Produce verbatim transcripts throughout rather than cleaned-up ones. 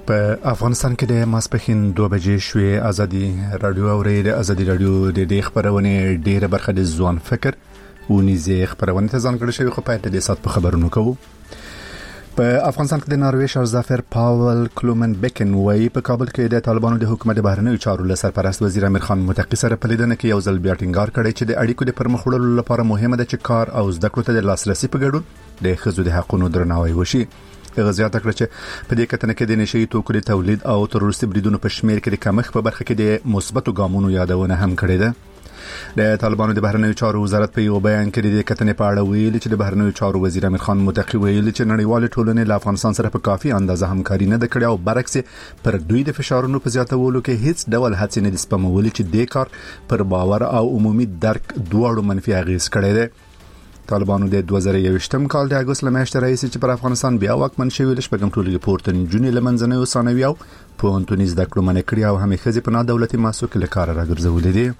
په افغانستان کې د ماسپښین دوه بجې شوې. ازادي رادیو او د ازادي رادیو د دې خبرونه ډیره برخه د ځوان فکر ونیزه خبرونه ته ځانګړې شوی. خو په دې سات په خبرونو کوو. په افغانستان کې د ناروې شهزادفر پاول کلومن بیکن وایي په کابل کې د طالبانو د حکومت بهرنیو چارو له سرپرست وزیر امیر خان متقی سره په لیدنه کې یو ځل بیا ټینګار کړی چې د اړیکو د پرمخ وړلو لپاره مهمه ده چې کار او زده کړو ته د لاسرسي په ګډون د ښځو د حقوقو درناوی وشي. غزيات کړ چې په دې کتنه کې د نشي توکو د تولید او تروریستي بریدونو په شمیر کې د کمښت په برخه کې د مثبتو ګامونو یادونه هم کړې ده. د طالبانو د بهرنیو چارو وزارت په یو بیان کې د کتنې په اړه ویلي چې د بهرنیو چارو وزیر امیر خان متقی ویلي چې نړیوال ټولنې له افغانستان سره په کافي اندازه همکاري نه کړې او برعکس پر دوی د فشارونو په زیاتولو کې هیڅ ډول هڅې نه دي سپمولې چې د کار پر باور او عمومي درک دواړو منفي اغیز کړي دي. طالبانو د دوه زره یوویشتم کال د اگست لمشت رئیس چې پر افغانستان بیا واکمن شوی لښ په ګمټولې پورتن جونې لمنځنوي ثانوي او په انټونیز د کړو منې کړی او همې خزي په نا دولتي ماسو کې لکار راګرځولې دي.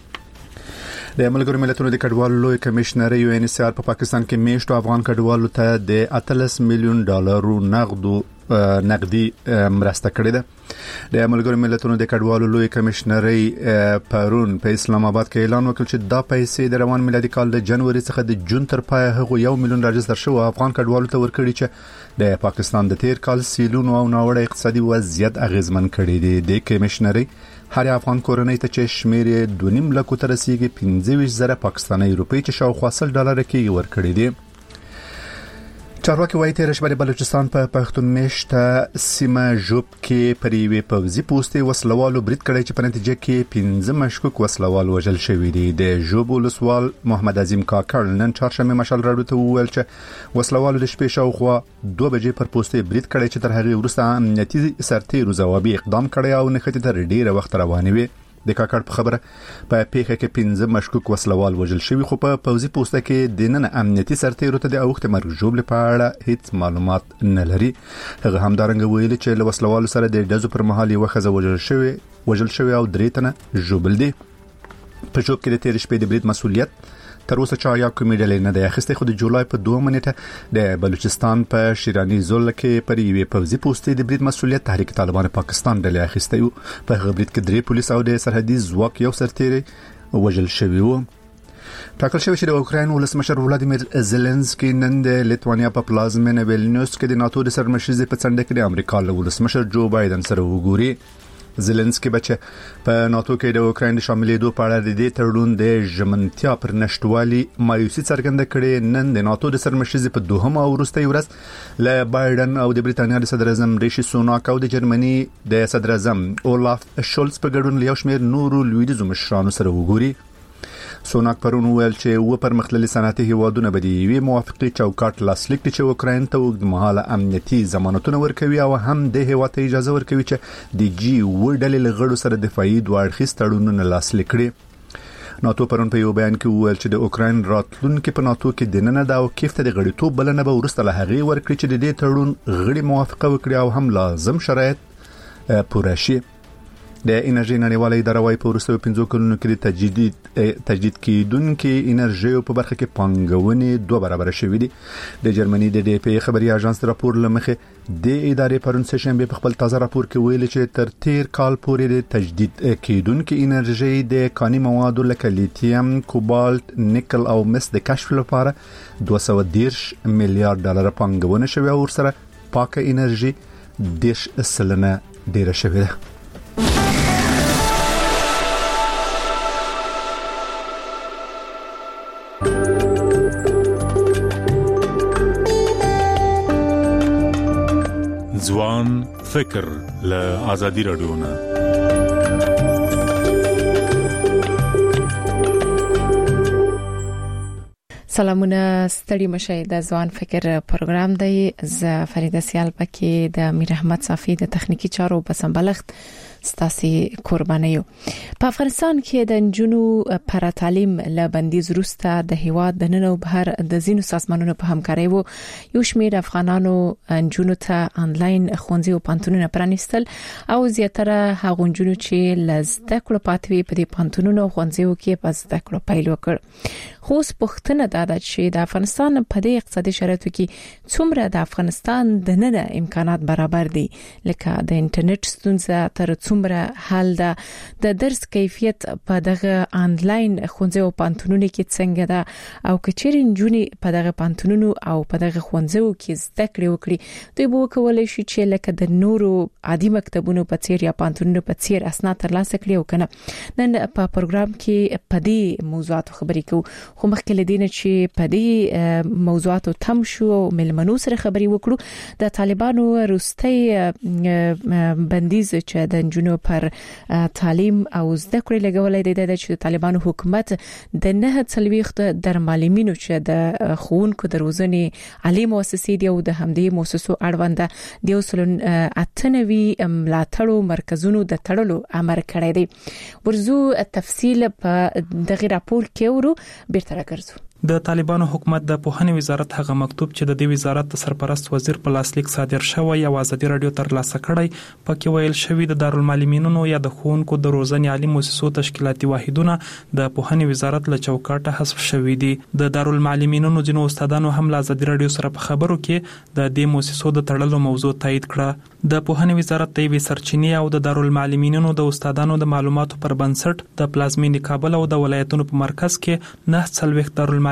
د ملګرو ملتونو د کډوالو لوی کمشنر یو ان اس ار په پاکستان کې میشتو افغان کډوالو ته د اتلس میلیون ډالرو نقدو نقدي مرسته کړې ده. د ملګرو ملتونو د کډوالو لوی کمشنر پرون په اسلام آباد کې اعلان وکړ چې دا پیسې د روان میلادي کال د جنوري څخه د جون تر پای هغه یو میلیون راجستر شو افغان کډوالو ته ورکړي چې د پاکستان د تیر کال سیلونو او ناوړه اقتصادي وضعیت اغیزمن کړي دي. د کمشنر هر افغان کورنۍ ته چې شمیر دوه نیم لک تر رسیدي پنځه ویشت زره پاکستاني روپی چې شاوخوا سل ډالر کې ورکړي دي. چارواکي وایي تیر شپه د بلوچستان په پښتون میشته سیمه جوب کې پریوي پوزي پوسټي وسلوالو برید کړی چې په نتیجه کې پنځه مشکوک وسلوال وژل شوی دي. د جوب ولسوال محمد عظیم کاکړ نن چهارشنبه مشال راډیو ته وویل چې وسلوالو د شپې شاوخوا دوه بجې پر پوسټي برید کړی چې تر هغه وروسته امنیتي سرتیرو ځوابي اقدام کړی او نښتې تر ډیره وخت روانې وي. د کاکړ په خبره په پیښه کې پنځه مشکوک وسلوال وژل شوی خو په پوزي پوسټه کې د نن امنیتي سرتیرو ته د اوخت مرګ جوړ لپاره هیڅ معلومات نه لري. هغه همدارنګ ویلي چې له وسلوالو سره د ډزو پر مهال یو خزه وژل شوی وژل شوی او درې تنه جوړل دي. په جوب کې د تیر شپې د برید مسؤلیت تر اوسه چا یا کومې ډلې نه دی اخیستی خو د جولای په دوه منېټه د بلوچستان په شیرانی زول کې پر یوې پوزي پوسټي د برید مسؤلیت تحریک طالبان پاکستان ډلې اخیستی وو. په هغه برید کې درې پولیس او د سرحدي ځواک یو سرتیری وژل شوی وو. ټاکل شوی چې د اوکراین ولسمشر ولادیمیر زيلنسکي نن د لیتوانیا په پلازمینه ویلنیوس کې د ناتو د سرمشرۍ په څنډه کې د امریکا له ولسمشر جو بایدن سره وګوري. زيلنسکي بچ په ناتو کې د اوکراین شاملېدو په اړه د دې تړون د ژمنتیا پر نشټوالي مایوسي څرګنده کړې. نن د ناتو د سرمشرۍ په دوهم او وروستي ورځ له بایدن او د بریتانیا د صدر اعظم ریشي سوناک او د جرمني د صدر اعظم اولاف شولز په ګډون له یو شمېر نورو لویدیځو مشرانو سره وګوري. سوناک پرون ویل چې و پرمختللي صنعتي هیوادونه به د یوې موافقې چوکاټ لاسلیک کړي چې اوکراین ته اوږدمهاله امنیتي ضمانتونه ورکوي او هم د هیواد ته اجازه ورکوي چې د جی و ډلې له غړو سره دفاعي دوه اړخیز تړونونه لاسلیک کړي. ناتو پرون په یو بیان کې ویل چې د اوکراین راتلونکي په ناتو کې د نن د او کیف ته د غړیتوب بلنه به ورسته له هغې ورکړي چې د دې تړون غړي موافقه وکړي او هم لازم شرایط پوره شي. د انرژي نړیواله اداره وايي په وروستیو پنځو کلونو کې د تجدید تجدید کیدونکو انرژي په برخه کې پانګونې دوه برابر شوې دي. د جرمني د ډي پی خبري اژانس راپور لمخه د ادارې پرون سه شنبه په خپل تازه راپور کې ویلي چې تر تیر کال پورې د تجدید کیدونکو انرژي د کاني موادو لکه لیتیم، کوبالت، نیکل او مس د کشف لپاره دوه سوه دېرش میلیارډ ډالر پانګونه شوې او ورسره پاکه انرژي دیش سلنه ډیره شوې ده. ځوان فکر له ازادي رادیو نه سلامونه ستړي مشه د ځوان فکر پروګرام دی. ز فریده سیال پکې د امیر احمد صافي د تخنیکی چارو په سمبلښت ستاسي قرباني یو. په افغانستان کې د نجونو پر تعلیم له بندیز وروسته د هیواد د نن او بهر د زینو سازمانونو په همکاري وو یو شمېر افغانانو نجونو ته انلاین ښوونځي او پانتونونه پرانیستل او زیاتره هغه نجونو چې لزده کړو پاتوي په دې پانتونونو ښوونځیو کې په زده کړو پیل وکړ. خو پښتنه دا ده چې د افغانستان په دې اقتصادي شرایطو کې څومره د افغانستان د نن امکانات برابر دي، لکه د انټرنیټ ستونزه تر څومره حل ده، د درس کیفیت په دغه انلاین ښوونځي او پانتونونو کې څنګه ده، او کچېرې نجونې په دغه پانتونونو او په دغه ښوونځیو کې زده کړې وکړي دوی به کولای شي چې لکه د نورو عادي مکتبونو په څیر یا پانتونونو په څیر اسناد ترلاسه کړي او کنه. نن په پروګرام کې په دې موضوعاتو خبرې کوو، خو مخکې لدینه چې په دې موضوعاتو تم شو او ملمنو سره خبري وکړو د طالبانو روستي بندیز چې د نجونو پر تعلیم او زده کړې لګولې دی د چې طالبانو حکومت د نه څلويخت در معلمینو چې د خوونکو د روزنې عالی مؤسسې دی او د همدې مؤسسو اړوند د وسلون اتنوي ملاتړو مرکزونو د تړلو امر کړی دی. ورزو تفصیل په دغه راپور کې ورو بیرته راګرځو. د طالبانو حکومت د پوهنې وزارت هغه مکتوب چې د دې وزارت د سرپرست وزیر په لاسلیک صادر شوی او ازادي رادیو تر لاسه کړی پکې ویل شوی د دارالمعلمینونو یا د ښوونکو د روزنې عالی مؤسسو تشکیلاتي واحدونه د پوهنې وزارت له چوکاټه حذف شوی دي. د دارالمعلمینونو ځینو استادانو هم له ازادي رادیو سره په خبرو کې د دې مؤسسو د تړلو موضوع تایید کړه. د پوهنې وزارت د وی سرچینې او د دارالمعلمینونو د استادانو د معلوماتو پر بنسټ د پلازمینې کابل او د ولایتونو په مرکز کې نه څلويخت دارالمعلمینونو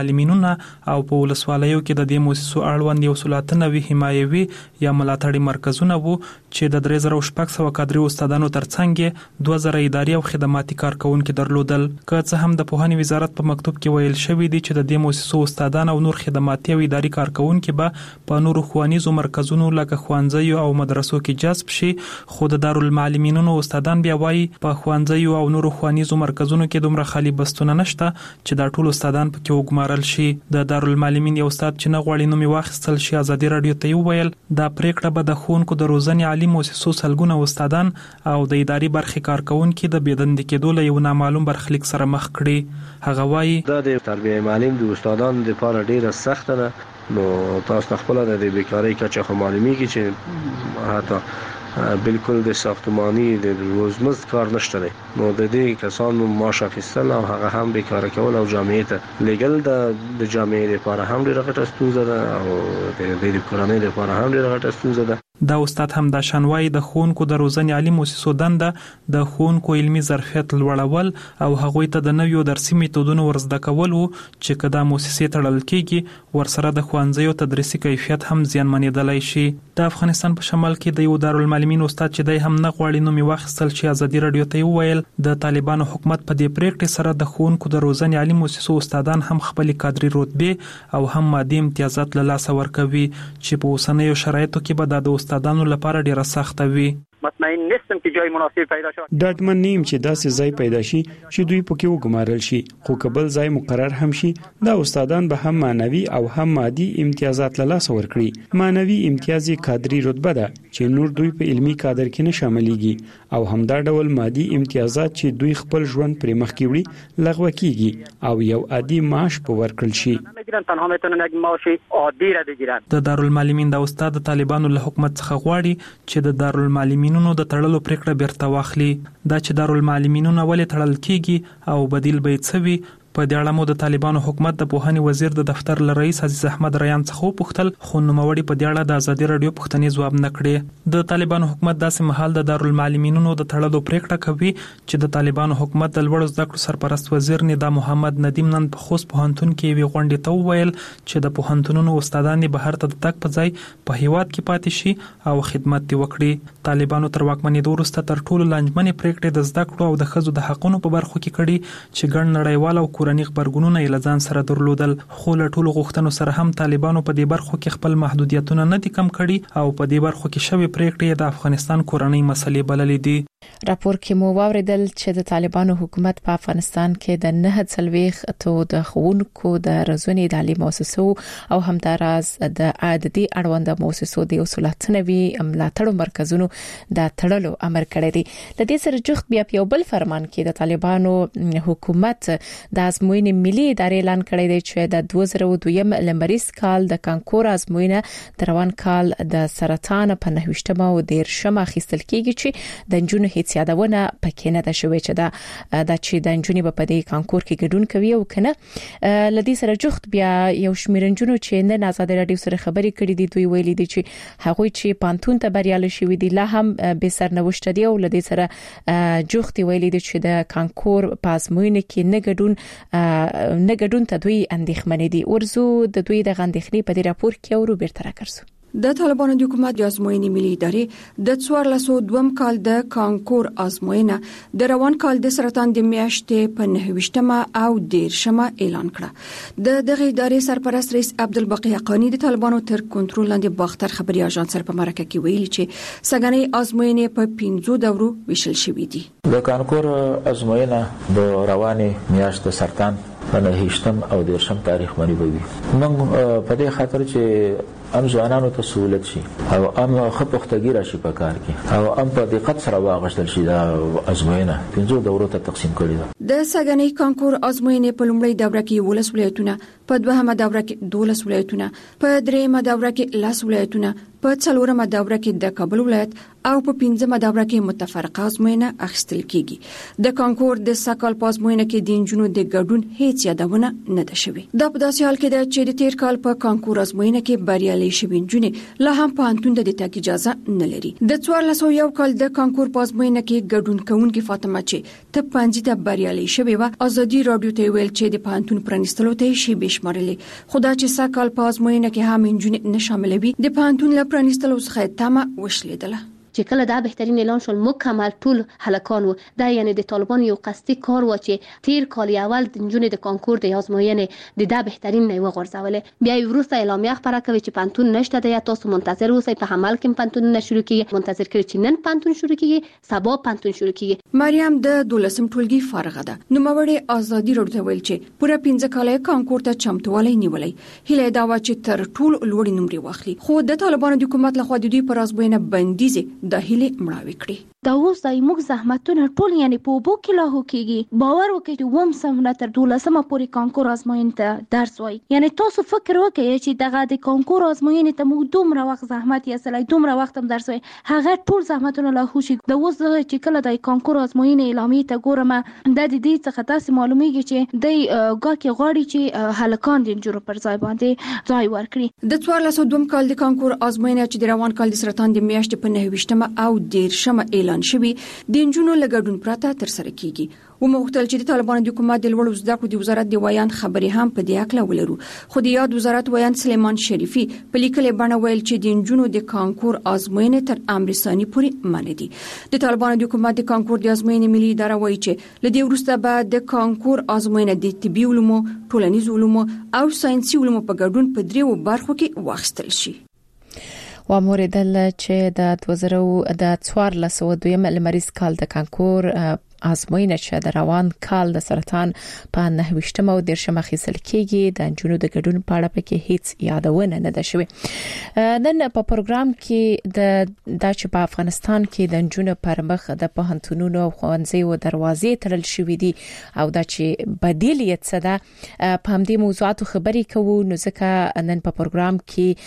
او په ولسوالیو کې د دې مؤسسو اړوند یو سلطنوي حمایوي یا ملاتړي مرکزونه وو چې د درې زره شپږ سوه کادري استادانو ترڅنګ دوه زره اداري او خدماتي کارکونکو درلودل. که څه هم د پوهنې وزارت په مکتوب کې ویل شوی دی چې د دې مؤسسو استادان او نور خدماتي او اداري کارکونکو به په نورو ښوونیزو مرکزونو لکه ښوونځیو او مدرسو کې جذب شي، خو د دارالمعلمینونو استادان بیا وایي په ښوونځیو او نورو ښوونیزو مرکزونو کې دومره خالي بستونه نشته چې دا ټول استادان پکې وګمارل شي. د دارالمعلمین یو استاد چې نه غواړي نوم واخیستل شي ازادي رادیو ته ویل دا پریکړه به د ښوونکو د روزنې عالی مؤسسو سلګونه استادان او د اداري برخې کارکونکو د بيدند کېدو له یو نامعلوم برخلیک سره مخ کړي. هغه وایي دا د تربیه معلم د استادانو لپاره ډیره سخته ده، نو تاسو خپل د بیکاری کچه خو معلومي کی چې حتی بالکل د ساختمانی د روزمز کار نشته دی، نو د دې کسانو معاش اخیستل او هغه هم بیکاره کول او جامعې ته لګل د جامعې لپاره هم ډیره غټه ستونزه ده او د دې کورنۍ لپاره هم ډیره غټه ستونزه ده. دا استاد هم دا شانوای د ښوونکو د روزنې عالی مؤسسو دنده د ښوونکو علمي ظرفیت لوړول او هغوی ته د نویو درسي میتودونو ورزده کول وو چې کدا مؤسسې تړل کېږي ورسره د ښوونځیو تدریسي کیفیت هم زیانمنېدلای شي. د افغانستان په شمال کې د یو دارالمعلمین استاد چې دای هم نه غواړي نوم واخیستل شي ازادي رادیو ته ویل د طالبانو حکومت په دې پریکړې سره د ښوونکو د روزنې عالی مؤسسو استادان هم خپل کادري رتبه او هم مادي امتیازات له لاسه ورکوي چې په اوسنیو شرایطو کې به د استادانو لپاره ډیره سخته وي. مطمئن نیستم چې جای مناسب پیدا شي. ډاډمن نیم چې داسې ځای پیدا شي چې دوی پکې وګمارل شي، خو کبل ځای مقرر هم شي دا استادان به هم معنوي او هم مادي امتیازات له لاسه ورکړي. معنوي امتیاز کادري رتبه ده چې نور دوی په علمي کادر کې نه شاملېږي او همدا ډول مادي امتیازات چې دوی خپل ژوند پر مخ کې وړي لغوه کیږي او یو عادي معاش په ورکړل شي. تنها میتونن یک معاش عادي را بگیرن. د دارالمعلمین د استاد طالبانو له حکومت څخه غواړي چې د دارالمعلمینونو د تړلو پریکړه بیرته واخلي. دا چې دارالمعلمینونه ولې تړل کیږي او بدیل به یې څه وي په دې اړه مو د طالبانو حکومت د پوهنې وزیر د دفتر له رئیس عزیز احمد ریان څخه پوښتل، خو نوموړي په دې اړه د ازادي رادیو پوښتنې ځواب نه کړی. د طالبانو حکومت داسې مهال د دارالمعلمینونو د تړلو پریکړه کوي چې د طالبانو حکومت د لوړ زده کړو سرپرست وزیر ندا محمد ندیم نن په خوست پوهنتون کې وی غونډې ته وویل چې د پوهنتونونو استادان بهر ته د تک په ځای په هیواد کې پاتې شي او خدمت دی وکړي. طالبانو تر واکمنۍ وروسته تر ټولو لنجمنې پریکړې د زده کړو او د ښځو د حقوقو په برخو کې کړي چې ګڼ نړیوال او کورنۍ خبرګونونه یې له ځان سره درلودل، خو له ټولو غوښتنو سره هم طالبانو په دې برخو کې خپل محدودیتونه نه دي کم کړي او په دې برخو کې شوی پریکړې د افغانستان کورنۍ مسلې بللې دي. راپور کې مو واوریدل چې د طالبانو حکومت په افغانستان کې د نه څلويخ اتو د خوونکو د رزونې د علی مؤسسو او همداراز د عادي اړوند مؤسسو د اصولاتنوي ملاتړ مرکزونو د تړلو امر کړی دی. د دې سره جوخت بیا په بل فرمان کې د طالبانو حکومت د ازموینې ملي ادارې اعلان کړی دی چې د دوه زره دوه لمریز کال د کانکور ازموینه د روان کال د سرطان په نهویشتمه او دیرشمه اخیستل کیږي چې د جنونو هیڅ یادونه پکې نه ده شوې چې دا د چې د جنونو په دې کانکور کې ګډون کوي او کنه. لدی سره جوخت بیا یو شمېر جنونو چې نه آزاد رادیو سره خبرې کړې دي دوی ویلي دي چې هغه چې پانتون ته بریالي شوی دي لا هم به سرنوشت دی او لدی سره جوخت ویلي دي چې د کانکور پازموینه کې نه ګډون نه ګډون ته دوی اندېښمن دي. ورزو د دوی د غندخنی په دې راپور کې او روبرت راکرسو. د طالبانو د حکومت د ازموینې ملي ادارې د څوار لسو دوم کال د کانکور ازموینه د روان کال د سرطان د میاشتې په نهویشتمه او دیرشمه اعلان کړه. د دغه ادارې سرپرست رئیس عبدالباقی حقانی د طالبانو تر کنټرول لاندې باختر خبري اژانس سره په مرکه کې ویلي چې سګنې ازموینې په پنځو دورو ویشل شوې دي. د کانکور ازموینه د روانې میاشت سرطان په نهویشتم او دیرشم تاریخ باندې وي. موږ په دې خاطر چې ام ځوانانو ته سہولت شي او ام خپختګی راشي په کار کې او ام په دقت سره واغشتل شي دا ازموینه پنځو دورو ته تقسیم کړي ده. د سګنې کانکور ازموینې په لومړۍ دوره کې ولس ولایتونه، په دوهمه دوره کې دولس ولایتونه، په دریمه دوره کې لاس ولایتونه، په څلورمه دوره کې د کابل ولایت او په پنځمه دوره کې متفرقه ازموینه اخیستل کیږي. د کانکور د سکهال پازموینه کې د انجونو د ګډون هیڅ یادونه نه ده شوې. دا په داسې حال کې ده چې د تیر کال په کانکور ازموینه کې بریالي شوي انجونې لا هم په انتون د تګ اجازه نه لري. د څوار لسو یو کال د کانکور پازموینه کې ګډون کوونکې فاطمه چې ته پنځه ته بریالي شوې و ازادي رادیو ته ویل چې د پانتون پرانستلو ته شی بشمارلې. خدا چې سکهال پازموینه کې هم انجونې نه شاملوي د پانتون لا پرانستلو څخه تمه وشلیدله. چې کله دا بهترین اعلان شول مکمل ټول هلکان وو. دا یعنی د طالبان یو قصدي کار و چې تیر کال اول د جنونو د کانکور د آزموینې د دا بهترین نه وغورځول. بیا وروسته اعلامیه خبره کوي چې پانتون نشته دی، تاسو منتظر اوسئ، په عمل کې پانتون نه شروع کیږي. منتظر کړئ چې نن پانتون شروع کیږي، سبا پانتون شروع کیږي. مریم د دولسم ټولګي فارغه ده. نوموړی ازادي رادیو ویل چې پوره پنځه کاله کانکور ته چمتووالی نیولې. هله دا و چې تر ټول لوړ نمرې واخلي. خو د طالبانو د حکومت لخوا د دوی پر ازموینه بندیز د هله مړاوي کړی. دا اوس د موږ زحمتونه ټول یعنی په وبو کې لاهو کېږي. باور وکړئ چې وم سمونه تر دولسمه پورې کانکور ازموینې ته درس وای. یعنی تاسو فکر وکړئ چې دغه د کانکور ازموینې ته موږ دومره وخت زحمت یې سلای دومره وخت هم درس وای. هغه ټول زحمتونه لاهو شي. د اوس چې کله د کانکور ازموینې اعلامیه ته ګورم د دې څخه تاسو معلومیږي چې د ګاکي غواړي چې هلکان د جوړ پر ځای باندې ځای ورکړي. د څوار لسو دوم کال د کانکور ازموینه چې د روان کال د سرطان د میاشتې په نهویشتمه او دیرشمه اعلان شوی د انجونو لګډون پراته تر سره کیږي. و مختل چې د طالبانو د حکومت د لوړو زده کړو د وزارت د ویان خبرې هم په دې اړه ولرو. خو د یاد وزارت ویان سلیمان شریفي په لیکلې بڼه ویل چې د انجونو د کانکور ازموینې تر امر ثاني پورې منع دي. د طالبانو د حکومت د کانکور د ازموینې ملي اداره وایي چې لدې وروسته به د کانکور ازموینه د طبي علومو، ټولنیز علومو او ساينسي علومو په ګډون په دریو برخو کې واخیستل شي. و موریدل چې د دوه زره د څوار لسو دویم لمریز کال د کانکور ازموینه چې د روان کال د سرطان په نهویشتمه او دیرشمه اخیستل کیږي. د انجونو د ګډون په اړه پکې هیڅ یادونه نه ده شوې. نن په پروګرام کې د د چې په افغانستان کې د انجونو پر مخ د پوهنتونونو او ښوونځیو دروازې تړل شوې دي او د چې بدیل یې څه ده په همدې موضوعاتو خبرې کوو. نو ځکه نن په پروګرام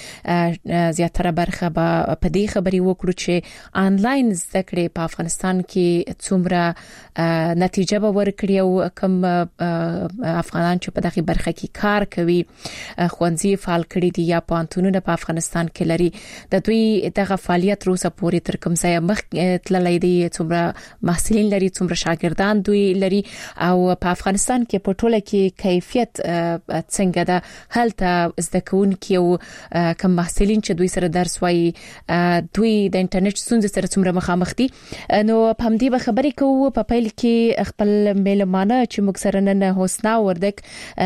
کې زیاتره برخه به په دې خبرې وکړو چې آنلاین زده کړې په افغانستان کې څومره نتیجه به ورکړي او کوم افغانان چې په دغه برخه کې کار کوي خوندزي فعال کړي دي یا پانتونونه په افغانستان کې لري د دوی دغه فعالیت روسه پورې تر کوم ځای مخ تللی دی، څومره محصلین لري، څومره شاګردان دوی لري او په افغانستان کې په ټوله کې کیفیت څنګه ده. هلته زده کوونکي او کوم محصلین چې دوی سره درس وایي دوی د انټرنیټ ستونزې سره څومره مخامخ دي. نو په همدې به خبرې کوو. په پیل کې خپل میلمانه چې موږ سره نن حسنا وردک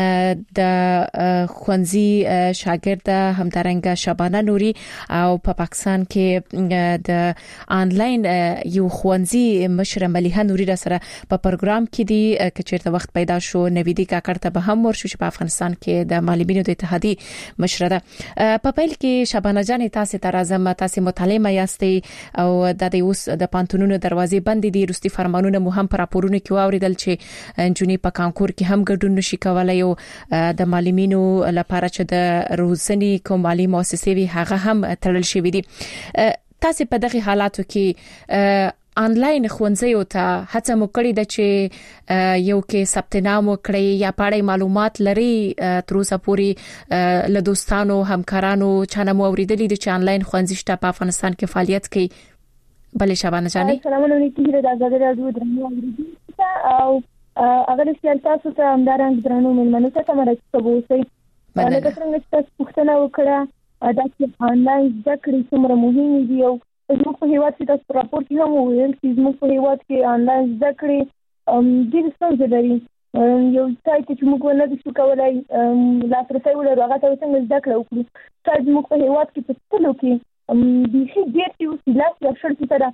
د خوانزي شاګرد همدارنګه شبانه نوري او په پاکستان کې د آنلاین یو خوانزي مشر مليحه نوري را سره په پروګرام کې دی چې چیرته وخت پیدا شو نویدی کاکړ ته به هم ورشو چې په افغانستان کې د معلمینو د اتحادیې مشر ده. په پیل کې شبانه جان تاسو ته راځم، تاسو مطالعه یاستئ او د دې اوس د پانتونونو دروازې بندې دي، روستي فرمانونه مو هم پر راپورونه کې واوریدل چې جونی په کانکور کې هم ګډون نشي کولای او د معلمینو لپاره چې د روزنی کوم مالی مؤسسې وي هغه هم تړل شوی دي. تاسو په دغه حالاتو کې آنلاین ښوونځي او ته هڅه مو کړې ده چې یو کې ثبت نام وکړي یا پاړې معلومات لري تر اوسه پورې له دوستانو همکارانو چانه مو اوریدلې دي چې آنلاین ښوونځي شته په افغانستان کې فعالیت کوي؟ بلې شبانه جانې السلام علیکم د آزاد رادیو درنو اوریدونکو او اگر چې تاسو ته همدارنګ درنو ملمنو ته مرسته وکړئ لکه څنګه چې تاسو پوښتنه وکړه دا چې آنلاین زده کړې څومره مهمه دي او زموږ په هیواد کې تاسو راپور کې هم وویل چې زموږ په هیواد کې آنلاین زده کړې ډېر ستونزې لري. یو ځای کې چې موږ نه شو کولای لاسرسی ولرو هغه ته څنګه زده کړه وکړو. شاید زموږ په هیواد کې په ټولو کې بیخي ډېر چې اوس لاس یا شل سره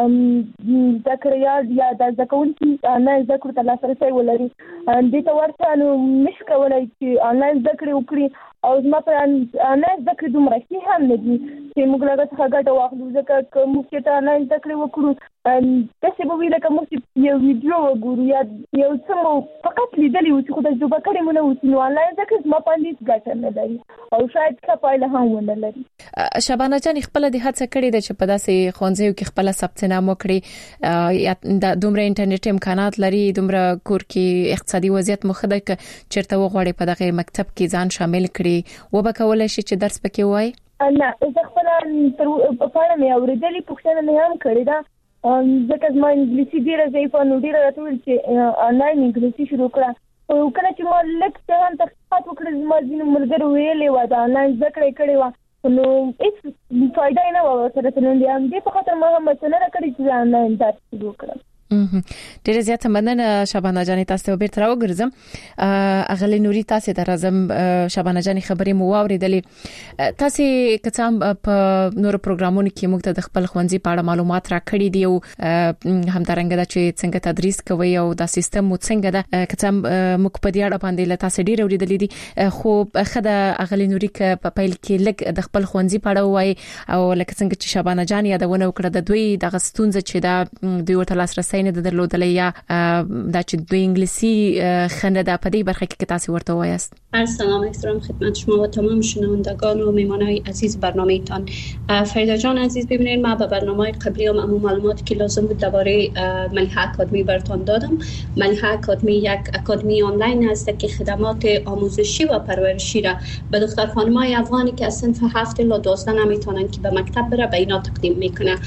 زده کړې یا د زده کوونکي آنلاین زده کړو ته لاسرسی ولري. دې ته ورته نو نشي کولای چې آنلاین زده کړې وکړي او زما په آنلاین زده کړې دومره ښې هم نه دي چې موږ له هغه څخه ګټه واخلو، ځکه که موږ چې آنلاین زده کړې وکړو داسې به وي لکه موږ چې یو ویډیو وګورو یا یو څه مو فقط لیدلی وو چې خو تجربه کړې مو نه وو. نو آنلاین زده کړې زما په اند هېڅ ګټه نه لري او شاید ښه پایله هم ونه لري. شبانه جان خپله دې هڅه کړې ده چې په داسې ښوونځیو کې خپله ثبت نام وکړي یا دومره انټرنیټ امکانات لري، دومره کور کې اقتصادي وضعیت مو ښه ده که چېرته وغواړي په دغه مکتب کې ځان شامل کړي وبه کولی شي چې درس پکې ووایي؟ نه زه خپله په اړه مې اورېدلې، پوښتنه مې هم کړې ده ځکه زما انګلیسي ډېره ضعیفه نو ډېره راته وویل چې آنلاین انګلیسي شروع کړه. او کله چې ما لږ څه هم تحقیقات وکړل زما ځینو ملګرو ویلې وه د آنلاین زده کړه کړې وه نو هېڅ فایده یې نه وه ورسره. نو د همدې په خاطر ما هم هڅه نه ده کړې چې زه آنلاین درس شروع کړم. ډیره زیاته مننه شبانه جانې، تاسو ته بیرته راوګرځم. اغلی نوري تاسو ته راځم. شبانه جانې خبرې مو واوریدلې، تاسو کڅام په نور پروګرامونو کې موږ ته د خپل خوندزي په اړه معلومات راکړي دي او همدارنګه دا چې څنګه تدریس کوي او دا سیستم مو څنګه ده کڅام موږ په دې اړه باندې له تاسو ډیر اوریدلې دي. خو خدای اغلی نوري ک په پیل کې لګ د خپل خوندزي په اړه وایي او لکه څنګه چې شبانه جانې یادونه وکړه د دوی د غستونځ چې دا دوی ورته لاسرسي نه درلودلې یا دا چې د انګلیسي خنده د پدې برخه کې تاسو ورته وایست. سلام احترام خدمت شما و تمام شنوندگان و میهمانان عزیز برنامه تان. فریدا جان عزیز، ببینید ما به برنامه قبلی هم عموم معلوماتی که لازم بود درباره ملیحه اکادمی براتون دادم. ملیحه اکادمی یک اکادمی آنلاین است که خدمات آموزشی و پرورشی را به دختر خانم‌های افغانی که از صنف هفت الی دوازده نمیتونن که به مکتب بره به اینا تقدیم میکنه.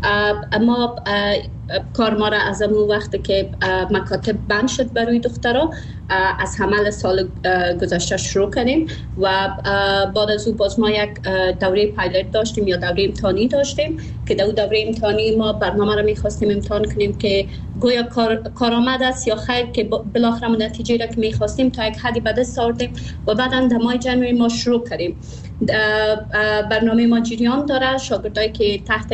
اما کار ما را از اون وقتی که مکاتب بند شد برای دخترها از حمل سال گذشته شروع کردیم و بعد از اون باز ما یک دوره پایلوت داشتیم یا دوره امتحانی داشتیم که در دوره امتحانی ما برنامه را میخواستیم امتحان کنیم که گویا کار کارآمد است یا خیر، که بالاخره نتیجه را که میخواستیم تا یک حدی به دست آوردیم و بعدا در ماه ژانویه ما شروع کردیم. برنامه ما جریان داره، شاگردایی که تحت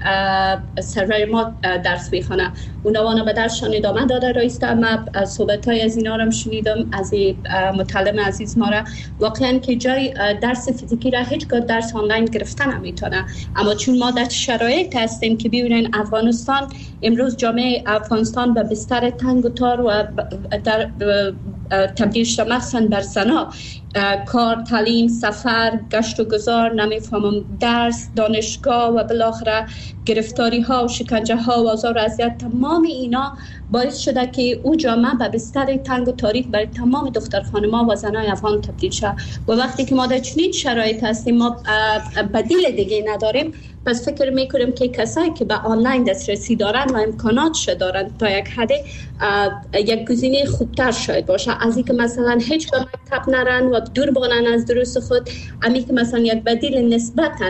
سرور ما درس میخوانه اونها به درسشان ادامه داده رایسته. ما صحبت‌های از اینا رو شنیدم از متعلم عزیز ما را، واقعا که جای درس فیزیکی را هیچگاه درس آنلاین گرفتن نمیتونه. اما چون ما در شرایط هستیم که ببینین افغانستان امروز جامعه افغانستان به بستر تنگ و تار و در تبدیل شده مخصوصا بر زنا، کار، تعلیم، سفر، گشت و گذار، نمیفهمم درس، دانشگاه و بالاخره گرفتاری ها و شکنجه ها و آزار و اذیت، تمام اینا باعث شده که او جامعه به بستر تنگ و تاریک برای تمام دختر خانم‌ها و زنای افغان تبدیل شد. و وقتی که ما در چنین شرایط هستیم ما بدیل دیگه نداریم، پس فکر میکنیم که کسایی که به آنلاین دسترسی دارن و امکاناتش دارن تا یک حد یک گزینه خوبتر شاید باشه از اینکه مثلا هیچ مرتب نرن و دور بانن از دروس خود، امی که مثلا یک بدیل نسبتاً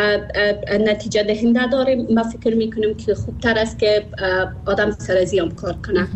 نتیجه دهنده داره، ما فکر میکنم که خوبتر است که آدم سر از یم کار کنه.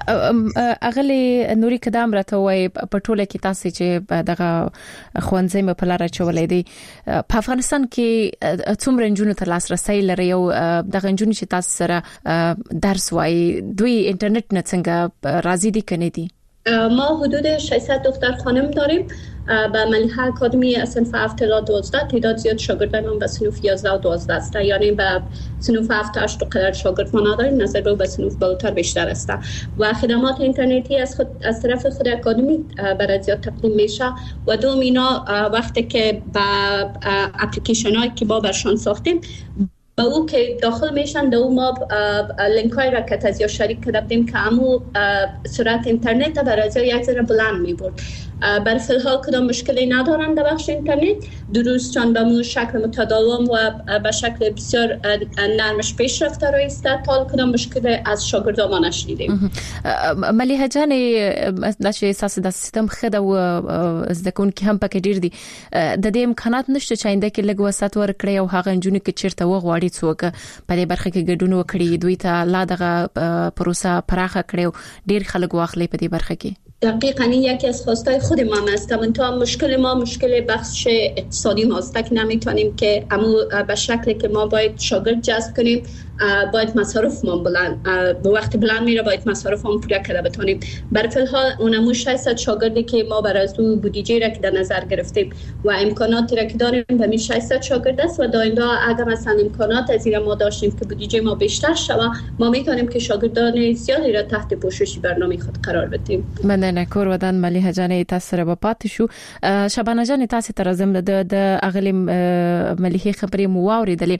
اغلی نوري کدام راته وای په ټوله کې تاسو چې دغه خوانځي په لار چولې دي په افغانستان کې څومره جنونو ته لاسرسي لري او دغه جنونو چې تاسو سره درس وای دوی اینټرنیټ نه څنګه راضي دي کنه دي؟ ما حدود ششصد دختر خانم داریم به ملیحه اکادمی صنف هفت تا دوازده. تعداد زیاد شاگردان به صنف یازده و دوازده است، یعنی به صنف هفت تا هشت قدر شاگرد ما نداریم، نظر به صنف بالاتر بیشتر است و خدمات اینترنتی از خود از طرف خود اکادمی برای زیاد تقدیم میشه و دوم اینا وقتی که با اپلیکیشن هایی که ما برشان ساختیم با او که داخل میشن دو ما لینک های را که تازیه شریک کردیم که همو سرعت اینترنت برای یک ذره بلند می برد. برای فی‌الحال کدام مشکلی ندارن در بخش اینترنت، دروس چون به مو شکل متداوم و به شکل بسیار نرمش پیش رفته روی است، تا کدام مشکل از شاگردان ما نشنیدیم. ملیحه جان داش اساس د سیستم خدا و زدکون کې هم پکې ډیر دي د دې امکانات نشته چې انده کې لګ وسات ور کړی او هغه انجونی کې چیرته وغواړي څوک په دې برخه کې ګډون وکړي، دوی ته لا دغه پروسه پراخه کړو، ډیر خلک واخلي په دې برخه کې. دقیقاً این یکی از خواستای خود ما است. منتها مشکل ما مشکل بخش اقتصادی ماست که نمیتونیم که امو به شکلی که ما باید شاگرد جذب کنیم، باید مصارف ما بلند به وقت بلند میره، باید مصارف ما پورا کرده بتونیم. برای فی‌الحال اونمو ششصد شاگردی که ما برای از اون بودجه را که در نظر گرفتیم و امکاناتی را که داریم به می ششصد شاگرد است و داینده اگر مثلا امکانات از این ما داشتیم که بودجه ما بیشتر شود، ما میتونیم که شاگردان زیادی را تحت پوشش برنامه خود قرار بدیم. مننه کور ودان ملیحه جان تاسو سره په پات شو. شبانه جان تاسو تر زم د اغلی ملیحه خبرې مو واوریدلې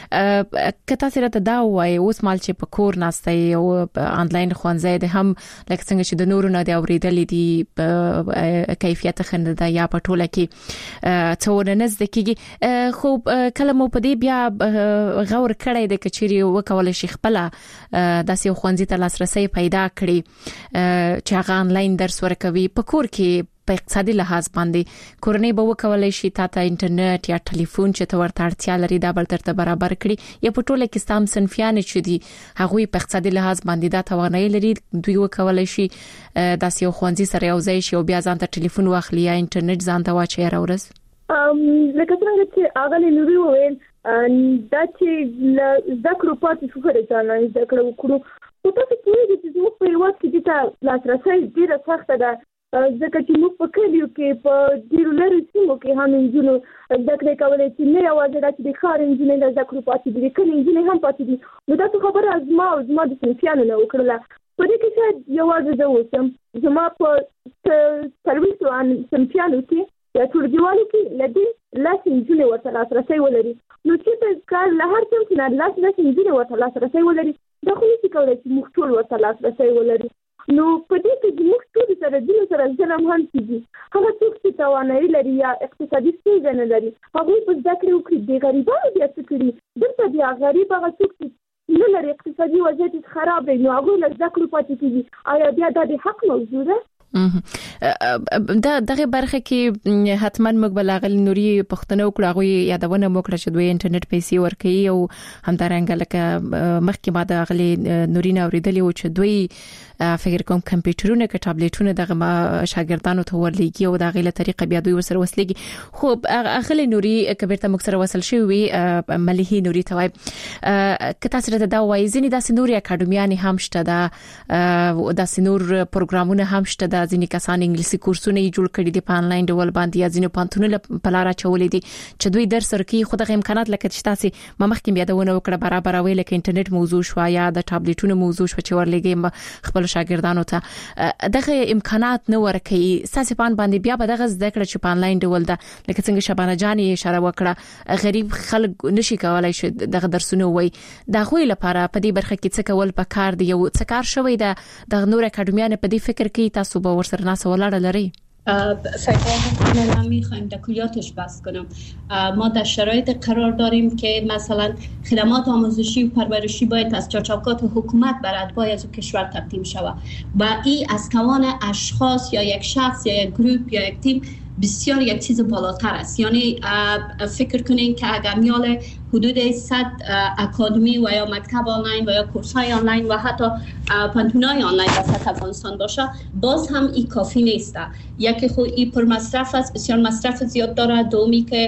که تاسو راته دا وای اوس مال چې په کور ناسته او انلاین خوانځي د هم لکه څنګه چې د نورو نه دی اوریدلې دي کیفیت خنده یا په ټوله کې څونه نزدیکي خو کله مو په دې بیا غور کړی د کچيري وکول شي خپل داسې خوانځي ته لاسرسي پیدا کړي چې هغه انلاین درس ورکوي په کور کې په اقتصادي لحاظ باندې کورنۍ به وکولای شي تاسو انټرنیټ یا ټلیفون چې ته ورته اړتیا لري دا بل ترته برابر کړي یا په ټوله کې ستام صنفيان چې دي هغه په اقتصادي لحاظ باندې دا توانایي لري دوی وکولای شي داسې یو خوانځي سره یو ځای شي او بیا ځان ته ټلیفون واخلي یا انټرنیټ ځان ته واچي راورس. ام لکه څنګه چې اغلی نوري وویل دا چې ذکر پاتې شو کړی ځان ذکر وکړو او تاسو کېږي چې موږ په یوه کې د لاسرسي ډیره سخته ده ځکه چې موږ په کلیو کې په ډیرو لرې سیمو کې هم انجونو ذکر کولای چې نه یوازې د چې خار انجونې د ذکر پاتې دي کله انجونې هم پاتې دي نو دا خبره از ما او زما د صنفیانو نه وکړله په دې کې شاید یوازې زه اوسم زما په سرویس او صنفیانو کې یا ټولګیوالو کې لدی لاس انجونې ورته لاسرسي ولري نو چې کار له هر څه نه لاس لاس انجونې ورته لاسرسي ولري دا خو نشي کولای چې موږ ټول ورته لاسرسي ولري. نو په دې کې موږ ټول سره د سره ځلم هم کیږي هغه څوک چې توانایي لري یا اقتصادي ستونزې نه لري هغه په ذکر وکړي د غریبانو بیا څه کړي دلته بیا غریب هغه څوک چې نه لري اقتصادي وضعیت خراب دی نو هغه له ذکر پاتې کیږي آیا بیا د حق موضوع ده؟ دا دغه برخه کې حتما موږ بلغل نوري پښتنو کړه غوي یادونه موکړه چې دوی انټرنیټ پیسې ورکړي او همدارنګه لکه مخکې ما د غلي نوري نه اوریدلې او چې دوی فکر کوم کمپیوټرونه کې ټابلیټونه دغه شاګردانو ته ورلېږي او دغه له طریقې بیا دوی وسره وسلېږي خو اغلی نوري کبیرته موږ سره وصل شوی مليحي نوري توای کته سره دا وایي ځینې داسې نوري اکاډمیانې هم شته دا داسې نور پروګرامونه هم شته دا ځینې کسان انګلیسي کورسونه یې جوړ کړي دي په انلاین ډول باندې یا ځینې پانتونونه په لار چولې دي چې دوی درس ورکوي خو دغه امکانات لکه چې تاسو ما مخکې یادونه وکړه برابر ویل کې انټرنیټ موضوع شو یا د ټابلیټونو موضوع شو چې ورلېږي خپل شاګردانو ته دغه امکانات نه ورکوي تاسو په باندې بیا به دغه زده کړه چې په انلاین ډول ده لکه څنګه شبانه جان اشاره وکړه غریب خلک نشي کولای شي دغه درسونه وای دا خو لپاره په دې برخه کې څه کول پکار دی یو څه کار شوی دا د نور اکاډمیانو په دې فکر کې تاسو به ورسره ناس ولاړ لري؟ فکر میخوایم در کلیاتش بحث کنم. ما در شرایط قرار داریم که مثلا خدمات آموزشی و پرورشی باید از چارچوبات حکومت بر اتباع از کشور تقدیم شود و این از توان اشخاص یا یک شخص یا یک گروپ یا یک تیم بسیار یک چیز بالاتر است. یعنی فکر کنین که اگر میال حدود صد اکادمی و یا مکتب آنلاین و یا کورس‌های آنلاین و حتی پانتونای آنلاین در سطح افغانستان باشه، باز هم این کافی نیست. یکی خود این پر مصرف است، بسیار مصرف زیاد داره. دومی که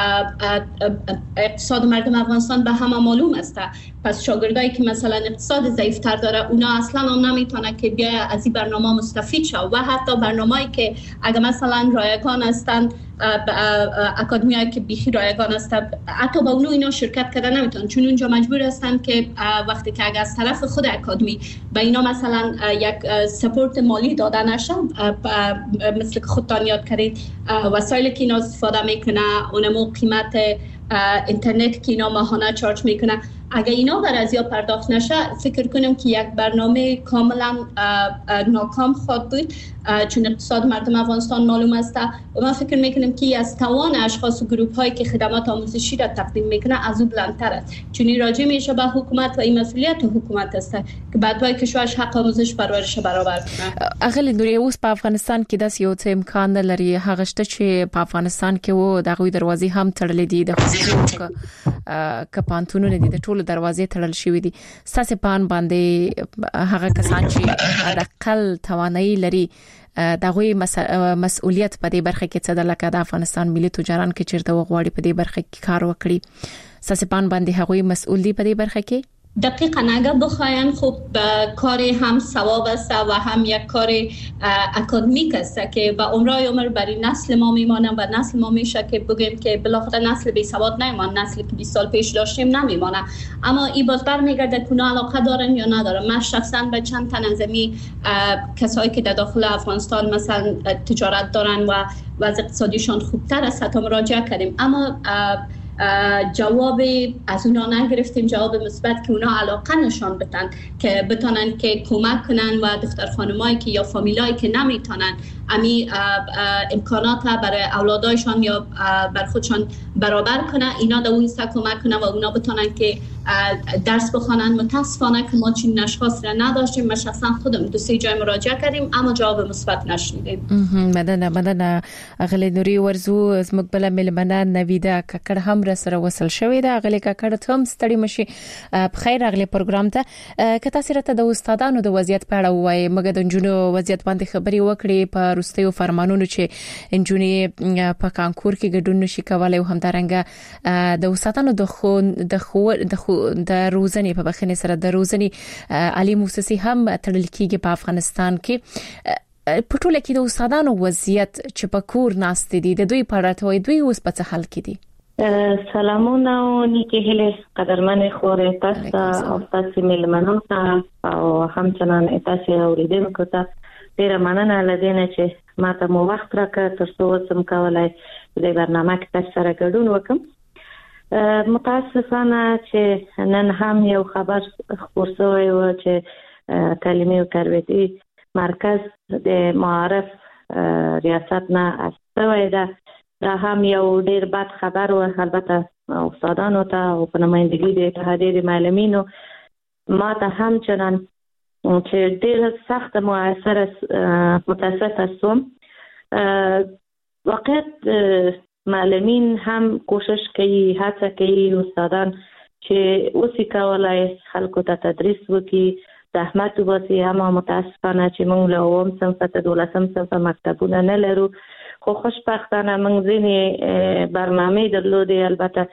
اقتصاد مردم افغانستان به همه معلوم است. پس شاگردایی که مثلا اقتصاد ضعیفتر داره اونا اصلا هم نمیتونه که بیای از این برنامه مستفید شه و حتی برنامه‌ای که اگر مثلا رایگان هستن، اکادمیایی که بیخی رایگان هستن، حتی با اونو اینا شرکت کردن نمیتونن، چون اونجا مجبور هستن که وقتی که اگر از طرف خود اکادمی به اینا مثلا یک سپورت مالی داده نشه، مثل که خودتان یاد کردید وسایلی که اینا استفاده میکنه، اونمو قیمت اینترنت که اینا ماهانه چارج میکنه، اگر اینا بر از یا پرداخت نشه فکر کنم که یک برنامه کاملا ناکام خواهد بود، چون اقتصاد مردم افغانستان معلوم است و من فکر میکنم که از توان اشخاص و گروپ هایی که خدمات آموزشی را تقدیم میکنه از او بلندتر است، چون این راجع میشه به حکومت و این مسئولیت حکومت است که بعدوای کشورش حق آموزش پرورش برابر کنه. اغلی نوري اوس په افغانستان کې داس یو څه امکان لري هغه شته چې په افغانستان کې وو دغه دروازې هم تړلې دي، د خصوصي ک پانتونونه دي، د ټولو دروازې تړل شوې دي. ساسې پان باندې هغه کسان چې د خپل توانایي لري دغه مسؤلیت په دې برخه کې څه د لکه د افغانستان ملي تجاران کې چیرته وغواړي په دې برخه کې کار وکړي، ساسې پان باندې هغه مسؤل دي په دې برخه کې. دقیقاً اگر بخواین خب کار هم ثواب است و هم یک کار اکادمیک است که به عمرای عمر برای نسل ما میمانه و نسل ما میشه که بگیم که بالاخره نسل بی سواد نمیمان، نسلی که بیست سال پیش داشتیم نمیمانه. اما این باز برمیگرده که اونا علاقه دارن یا ندارن. من شخصا به چند تن از می کسایی که در داخل افغانستان مثلا تجارت دارن و وضع اقتصادیشان خوبتر است حتی مراجعه کردیم، اما جواب از اونا نگرفتیم، جواب مثبت که اونا علاقه نشان بدن که بتونن که کمک کنن و دختر خانمایی که یا فامیلایی که نمیتونن امی امکانات برای اولادایشان یا بر خودشان برابر کنن، اینا در اون سا کمک کنن و اونا بتونن که درس بخوانن. متاسفانه که ما چنین اشخاص را نداشتیم. من شخصا خودم دو سه جای مراجعه کردیم اما جواب مثبت نشنیدیم. مننه مننه اغلی نوري ورزو زموږ بل ملمنه نویده ککړ هم را سره وصل شوې ده. اغلی ککړ ته هم ستړي مشي په خیر اغلی پروګرام ته که تاسو راته د استادانو د وضعیت په اړه وایي، مګر د جنونو وضعیت باندې خبري وکړي په روستیو فرمانونو چې انجونی په کانکور کې ګډون نشي کولای او همدارنګه د استادانو د خو د خو د روزنې په بخنه سره د روزنې عالی مؤسسې هم تړل کېږي په افغانستان کې. په ټوله کې د استادانو وضعیت چې په کور ناست دي د دوی په اړه ته دوی اوس په څه حال کې دي؟ سلامونه او نیکی هیله قدرمن خورې تاسو او تاسو ملمنو ته او همچنان تاسو اوریدونکو ته ډیره مننه لدینه چې ماته مو وخت راکړ تر څو سم کولای د برنامه کې تاسو سره ګډون وکم. متاسفانه چې نن هم یو خبر خبر شوی و چې تعلیمي او تربیتي مرکز د معارف ریاست نه استوي ده. دا هم یو ډیر بد خبر و، البته استادانو ته او په نمائندګۍ د اتحادیې معلمینو ما ته هم چنان چې ډیر سخت موثر متاسفه شوم. واقعیت معلمین هم کوشش کوي، هڅه کوي استادان چې اوسې کولای خلکو ته تدریس وکړي، زحمت وباسي. اما متاسفانه چې موږ له اووم صنف ته دولسم صنف مکتبونه نه لرو، خو خوشبختانه موږ ځینې برنامې درلودې، البته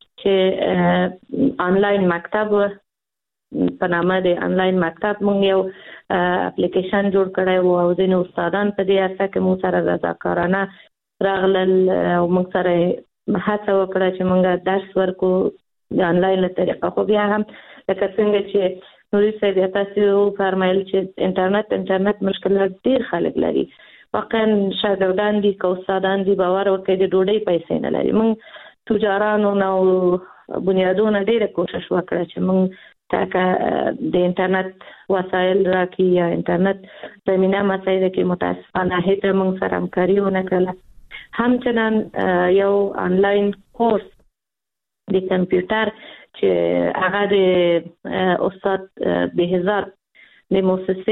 چې آنلاین مکتب په نامه د آنلاین مکتب موږ یو اپلیکیشن جوړ کړی و او ځینې استادان په دې هڅه کې موږ سره رضاکارانه راغلل او موږ سره هڅه وکړه چې موږ درس ورکو د آنلاین له طریقه. خو بیا هم لکه څنګه چې نوري صاحب تاسو فرمایل چې انټرنیټ انټرنیټ مشکلات ډیر خلک لري. واقعا شاګردان دي که استادان دي باور وکړي د ډوډۍ پیسې نه لري. موږ تجارانو نو بنیادونه ډیره کوشش وکړه چې موږ تاکه د انټرنیټ وسایل راکې یا انټرنیټ زمينه مسایل کې متاسفانه هیڅ موږ سره همکاري ونه کړله. همچنان یو انلاین کورس د کمپیوټر چې هغه د استاد بهزاد د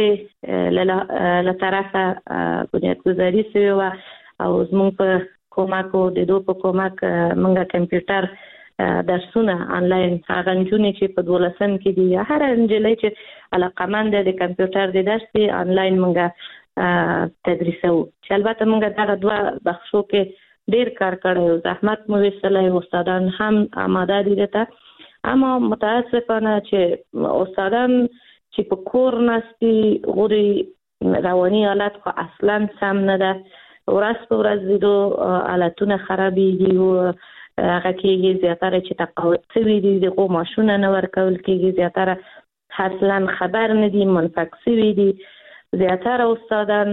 مؤسسې له طرفه بنیادګذاري شوی و او زموږ په کومک او د دوه په کومک موږ کمپیوټر درسونه انلاین هغه نجونې چې په دولسم کې دي هر نجلۍ چې علاقمند د کمپیوټر د درس انلاین موږ تدریسو چې البته موږ دا دوه بخشو کې ډیر کار کړی او زحمت مو وسلای استادان هم آماده دي ته اما متاسفانه چې استادان چې په کور نستي غوري رواني حالت خو اصلا سم نه ده ورځ په ورځ د حالتونه خرابېږي او هغه کېږي زیاتره چې تقاعد شوي دي دغه ماشونه نه ورکول کېږي زیاتره اصلا خبر نه دي منفک شوي دي زیاتره استادان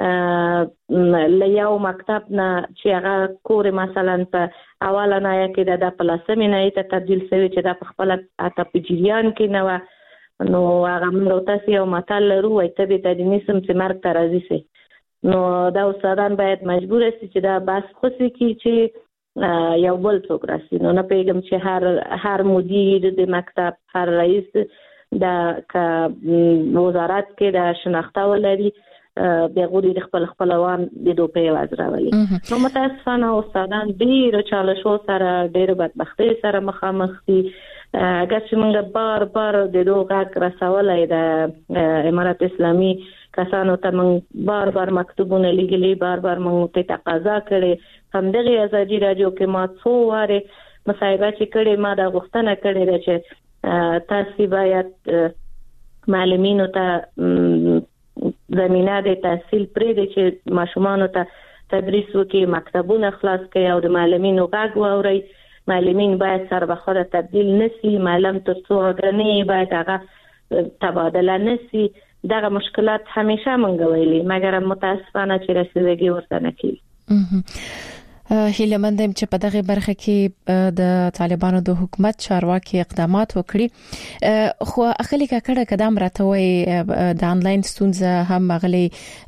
له یو مکتب نه چې هغه کور مثلا په اوله نایه کې د پلاسمې نایه ته تبدیل شوی چې د خپل اته په جریان کې نه و نو هغه موږ تاسو یو متل لرو وایي ته به د نسم چې مرګ ته راځي سي نو دا استادان باید مجبور شي چې دا بس خوشي کی چې یو بل څوک راسي نو نه پیغام چې هر هر مدیر د مکتب هر رئیس د وزارت کې د شناخته ولري د غوړي د خپل خپلوان د دوپې وزراولي نو متاسفانه استادان ډیر چالشو سره ډیر بدبختی سره مخامخ دي اگر چې موږ بار بار د دوه غږ رسولای د امارات اسلامي کسانو ته موږ بار بار مکتوبونه لیږلي بار بار موږ ته تقاضا کړې هم دغه ازادي رادیو کې ما څو واره مصاحبه چې کړې ما د غوښتنه کړې ده چې تاسو باید معلمینو ته زمينه د تحصیل پرې د چې ماشومان ته تدریس وکړي مکتبونه خلاص کړي او د معلمینو غږ واوري معلمین باید سر به خود تبدیل نشي معلم تر څو غني باید هغه تبادله نشي دغه مشکلات همیشه مونږ ویلي مګر متاسفانه چې رسیدګي ورته نه کیږي هیله مندم چې په دغه برخه کې د طالبانو د حکومت چارواکي اقدامات وکړي خو اخلي کړه قدم راتوي د انلاین ستونزه هم غلي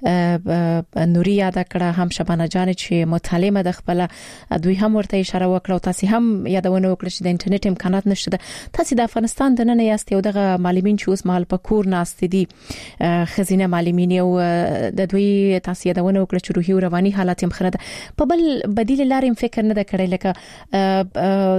نوري یاد کړه هم شبانه جان چې مطالعه د خپل دوی هم ورته اشاره وکړه او تاسو هم یادونه وکړه چې د انټرنیټ امکانات نشته تاسو د افغانستان د نن یاست یو دغه معلمین چې اوس مهال په کور ناست دي خزینه معلمین او د دوی تاسو یادونه وکړه چې روحي او رواني حالت هم خرده په بل بدیل لارې فکر نه کړی لکه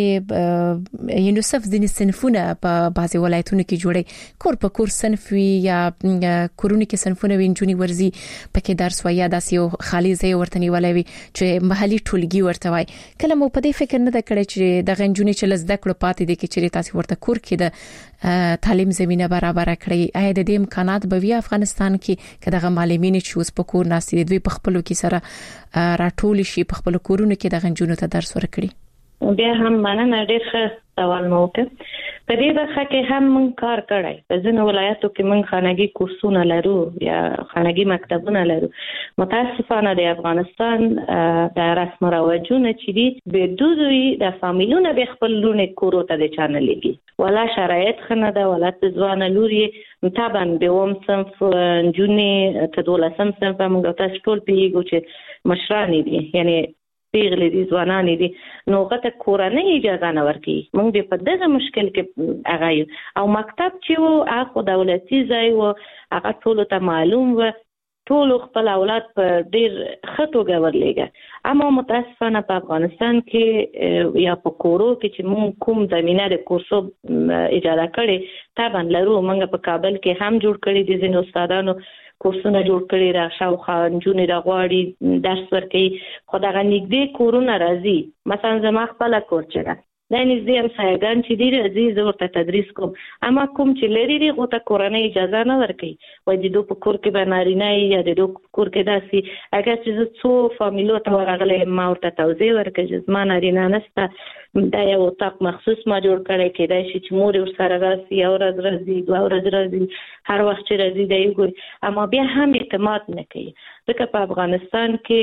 ځینی یونیسف ځینی صنفونه په بعضي ولایتونو کې جوړي کور په کور صنف وي یا کورونو کې صنفونه وینځونی ورزي پکې درس ویا داسې یو خالي ځای ورته نیولای وي چې محلي ټولګي ورته وای کله مو په دې فکر نه کړی چې د غنجونی چې لزده کړو پاتې دي کې چې تاسو ورته کور کې د تعلیم زمينه برابر کړی آیا د دې امکانات به وي افغانستان کې کله معلمین چې اوس په کور ناست دي دوی په خپل کې سره راټول شي په خپل کورونو کې د غنجونو ته درس ورکړي بیا هم مننه ډېر ښه سوال مو وکړ په دې برخه کې هم موږ کار کړی په ځینو ولایتو کې موږ خانګي کورسونه لرو یا خانګي مکتبونه لرو متاسفانه د افغانستان د رسم رواجونه چې دي به دوی د فامیلونو به خپل لونه کورو ته د چانه لګي ولا شرایط خنه ده ولا ځوان لوري طبعا به وم صنف جوني تدولسم صنف موږ تاسو ټول پیګو چې مشران دي یعنی پیغلې دي ځوانان دي نو غته کورنۍ اجازه نه ورکي موږ به په دغه مشکل کې هغه او مکتب چې وو هغه دولتي ځای وو هغه ټول ته معلوم و ټول خپل اولاد په ډیر خطو غوړلېګا اما متاسفانه په افغانستان کې یا په کورو کې چې موږ کوم زمينه د کورسو اجازه کړې طبعا لرو موږ په کابل کې هم جوړ کړی دي ځینو استادانو کورسونه جوړ کړي را شاوخوا جونې را غواړي درس ورکړي خو دا غنګدې کورونه راځي مثلا زما خپل کور چې دا نږدې هم سایګان چې دی راځي زه ورته تدریس کوم اما کوم چې لري دی غوته کورنۍ اجازه نه ورکړي وایي د دوه په کور کې به نارینه یا د دوه په کور کې داسې اگر چې زه څو فامیلو ته ورغلی ما ورته توضیح ورکړه چې زما نارینه نشته دا یو اتاق مخصوص ما جوړ کړی کېدای شي چې مور ورسره راسي یو ورځ راځي دوه ورځې راځي هر وخت چې راځي دی ګوري اما بیا هم اعتماد نه کوي ځکه په افغانستان کې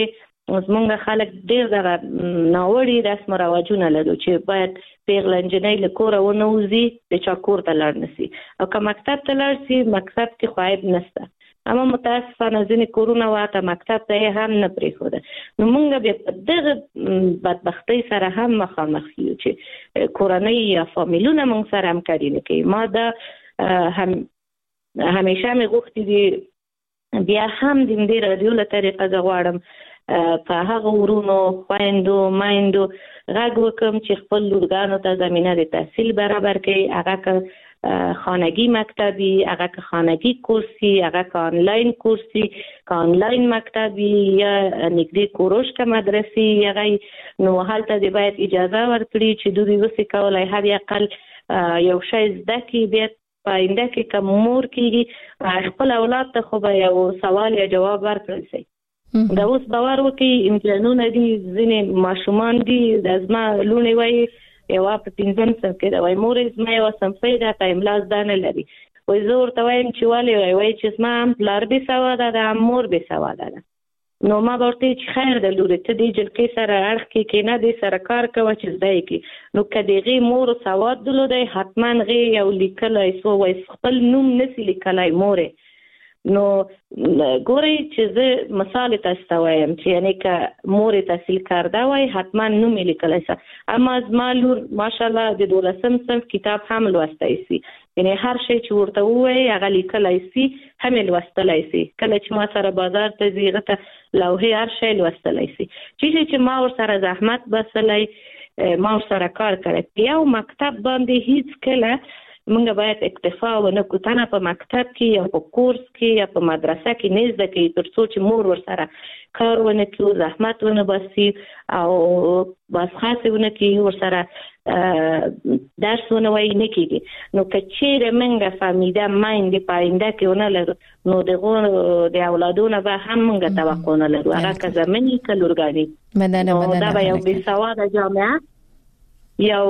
زمونږ خلک ډېر دغه ناوړي رسم او رواجونه لري چې باید پیغله نجلۍ له کوره ونوځي د چا کور ته لاړ نشي او که مکتب ته لاړ شي مکتب کې خو عیب نشته اما متاسفانه ځینې کورونه واته مکتب ته یې هم نه پرېښوده. نو موږ بیا په دغه بدبختۍ سره هم مخامخ یو چې کورنۍ یا فامیلونه موږ سره همکاري نه کوي. ما دا هم همیشه مې غوښتي دي بیا هم د دې رادیو له طریقه زه غواړم په هغه ورونو خویندو میندو غږ وکړم چې خپل لورګانو ته زمینه د تحصیل برابر کړي، هغه که خانگی مکتبی، هغه که خانگی کورسی، هغه که آنلاین کورسی، که آنلاین مکتبی یا نږدې کوروش که مدرسې هغه نو هلته دې باید اجازه ورکړي چې دوی وسې کولای هر اقل یو شی زده کړي، بیا په آینده کې که مور کېږي خپل اولاد ته خو به یو سوال یا جواب ورکړل شي. دا اوس باور وکړي امتحانونه دي، ځینې ماشومان دي د زما لوڼې وایي یوه په پنځم صنف کې ده، وایي مورې زما یوه صنفۍ ده ته املا زده نه لري. وایي زه ورته وایم چې ولې وایي وایي چې زما هم پلار بې سواده ده هم مور بې سواده ده. نو ما به ورته چې خیر ده لورې ته دې جلکۍ سره اړخ کې کېنه دې سره کار کوه چې زده یې کړي. نو که د هغې مور سواد درلودی حتما هغې یو لیکلی سو وایي خپل نوم نسي لیکلی مورې. نو ګورئ چې زه مثال تاسو ته وایم چې یعنی که مورې تحصیل کرده وای حتما نوم یې لیکلی سه. اما زما لور ماشاءالله د دولسم صنف کتاب هم لوستی سي، یعنی هر شی چې ورته ووایي هغه لیکلی سي هم یې لوستلی سي. کله چې ما سره بازار ته ځي هغه ته لوحې هر شی لوستلی سي. چې چې ما ورسره زحمت بسلی ما ورسره کار کړی. په یو مکتب باندې هیڅ کله موږ باید اکتفا ونه کړو، تنه په مکتب کې یا په کورس کې یا په مدرسه کې نه زده کوي تر څو چې مور ورسره کار ونه کړو، زحمت ونه باسي او بس خاصې ونه کړي، ورسره درس ونه وایي نه کېږي. نو که چیرې موږ فهمیده میندې په آینده کې ونه لرو نو دغو د اولادونه به هم موږ توقع نه لرو، هغه که زمینې که لورګانې. نو دا به یو بې سواده جامعه یو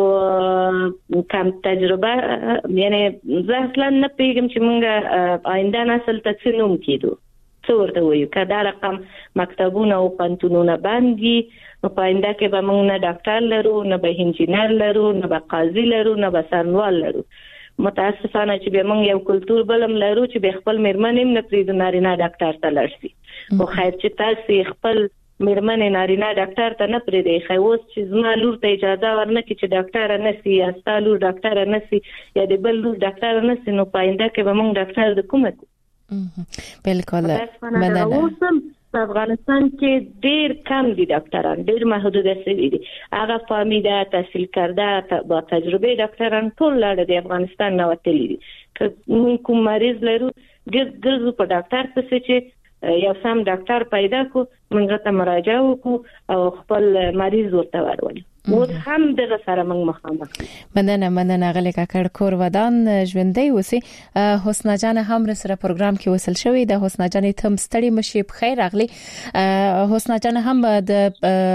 کم تجربه، یعنی زه اصلا نه پیږم چې مونږ آینده نسل ته څه نوم کېدو، څه ورته وایو. که دا رقم مکتبونه او پوهنتونونه بند وي نو په آینده کې به مونږ نه ډاکټر لرو، نه به انجینر لرو، نه به قاضي لرو، نه به څارنوال لرو. متاسفانه چې بیا مونږ یو کلتور بلم لرو چې به خپل مېرمن هم نه پرېږدو نارینه ډاکټر ته لاړ شي. خو خیر چې تاسې خپل مېرمنې نارینه ډاکټر ته نه پرېږدئ. ښایي اوس چې زما لور ته اجازه ورنکړي چې ډاکټره نه سي یا ستا لور ډاکټره نه سي یا د بل لور ډاکټره نه سي نو په آینده کې به موږ ډاکټر د کومه کړو؟ بالکل. مننه. اوس هم په افغانستان کې ډېر کم دي ډاکټران، ډېر محدوده شوي دي. هغه فهمیده تحصیل کرده با تجربه ډاکټران ټول لاړه د افغانستان نه وتلي دي. که موږ کوم مریض لرو ګرځو په ډاکټر پسې چې یو سم ډاکټر پیدا کو موږ ته مراجعه وکړو او خپل مریض ورته ورولو. اوس هم دغه سره موږ مخامخ. مننه مننه غلې کاکړ کور ودان ژوندۍ اوسې. حسنا جان هم سره پروګرام کې وصل شوې ده. حسنا جان ته مستړی مشي په خیر راغلی. حسنا جان هم د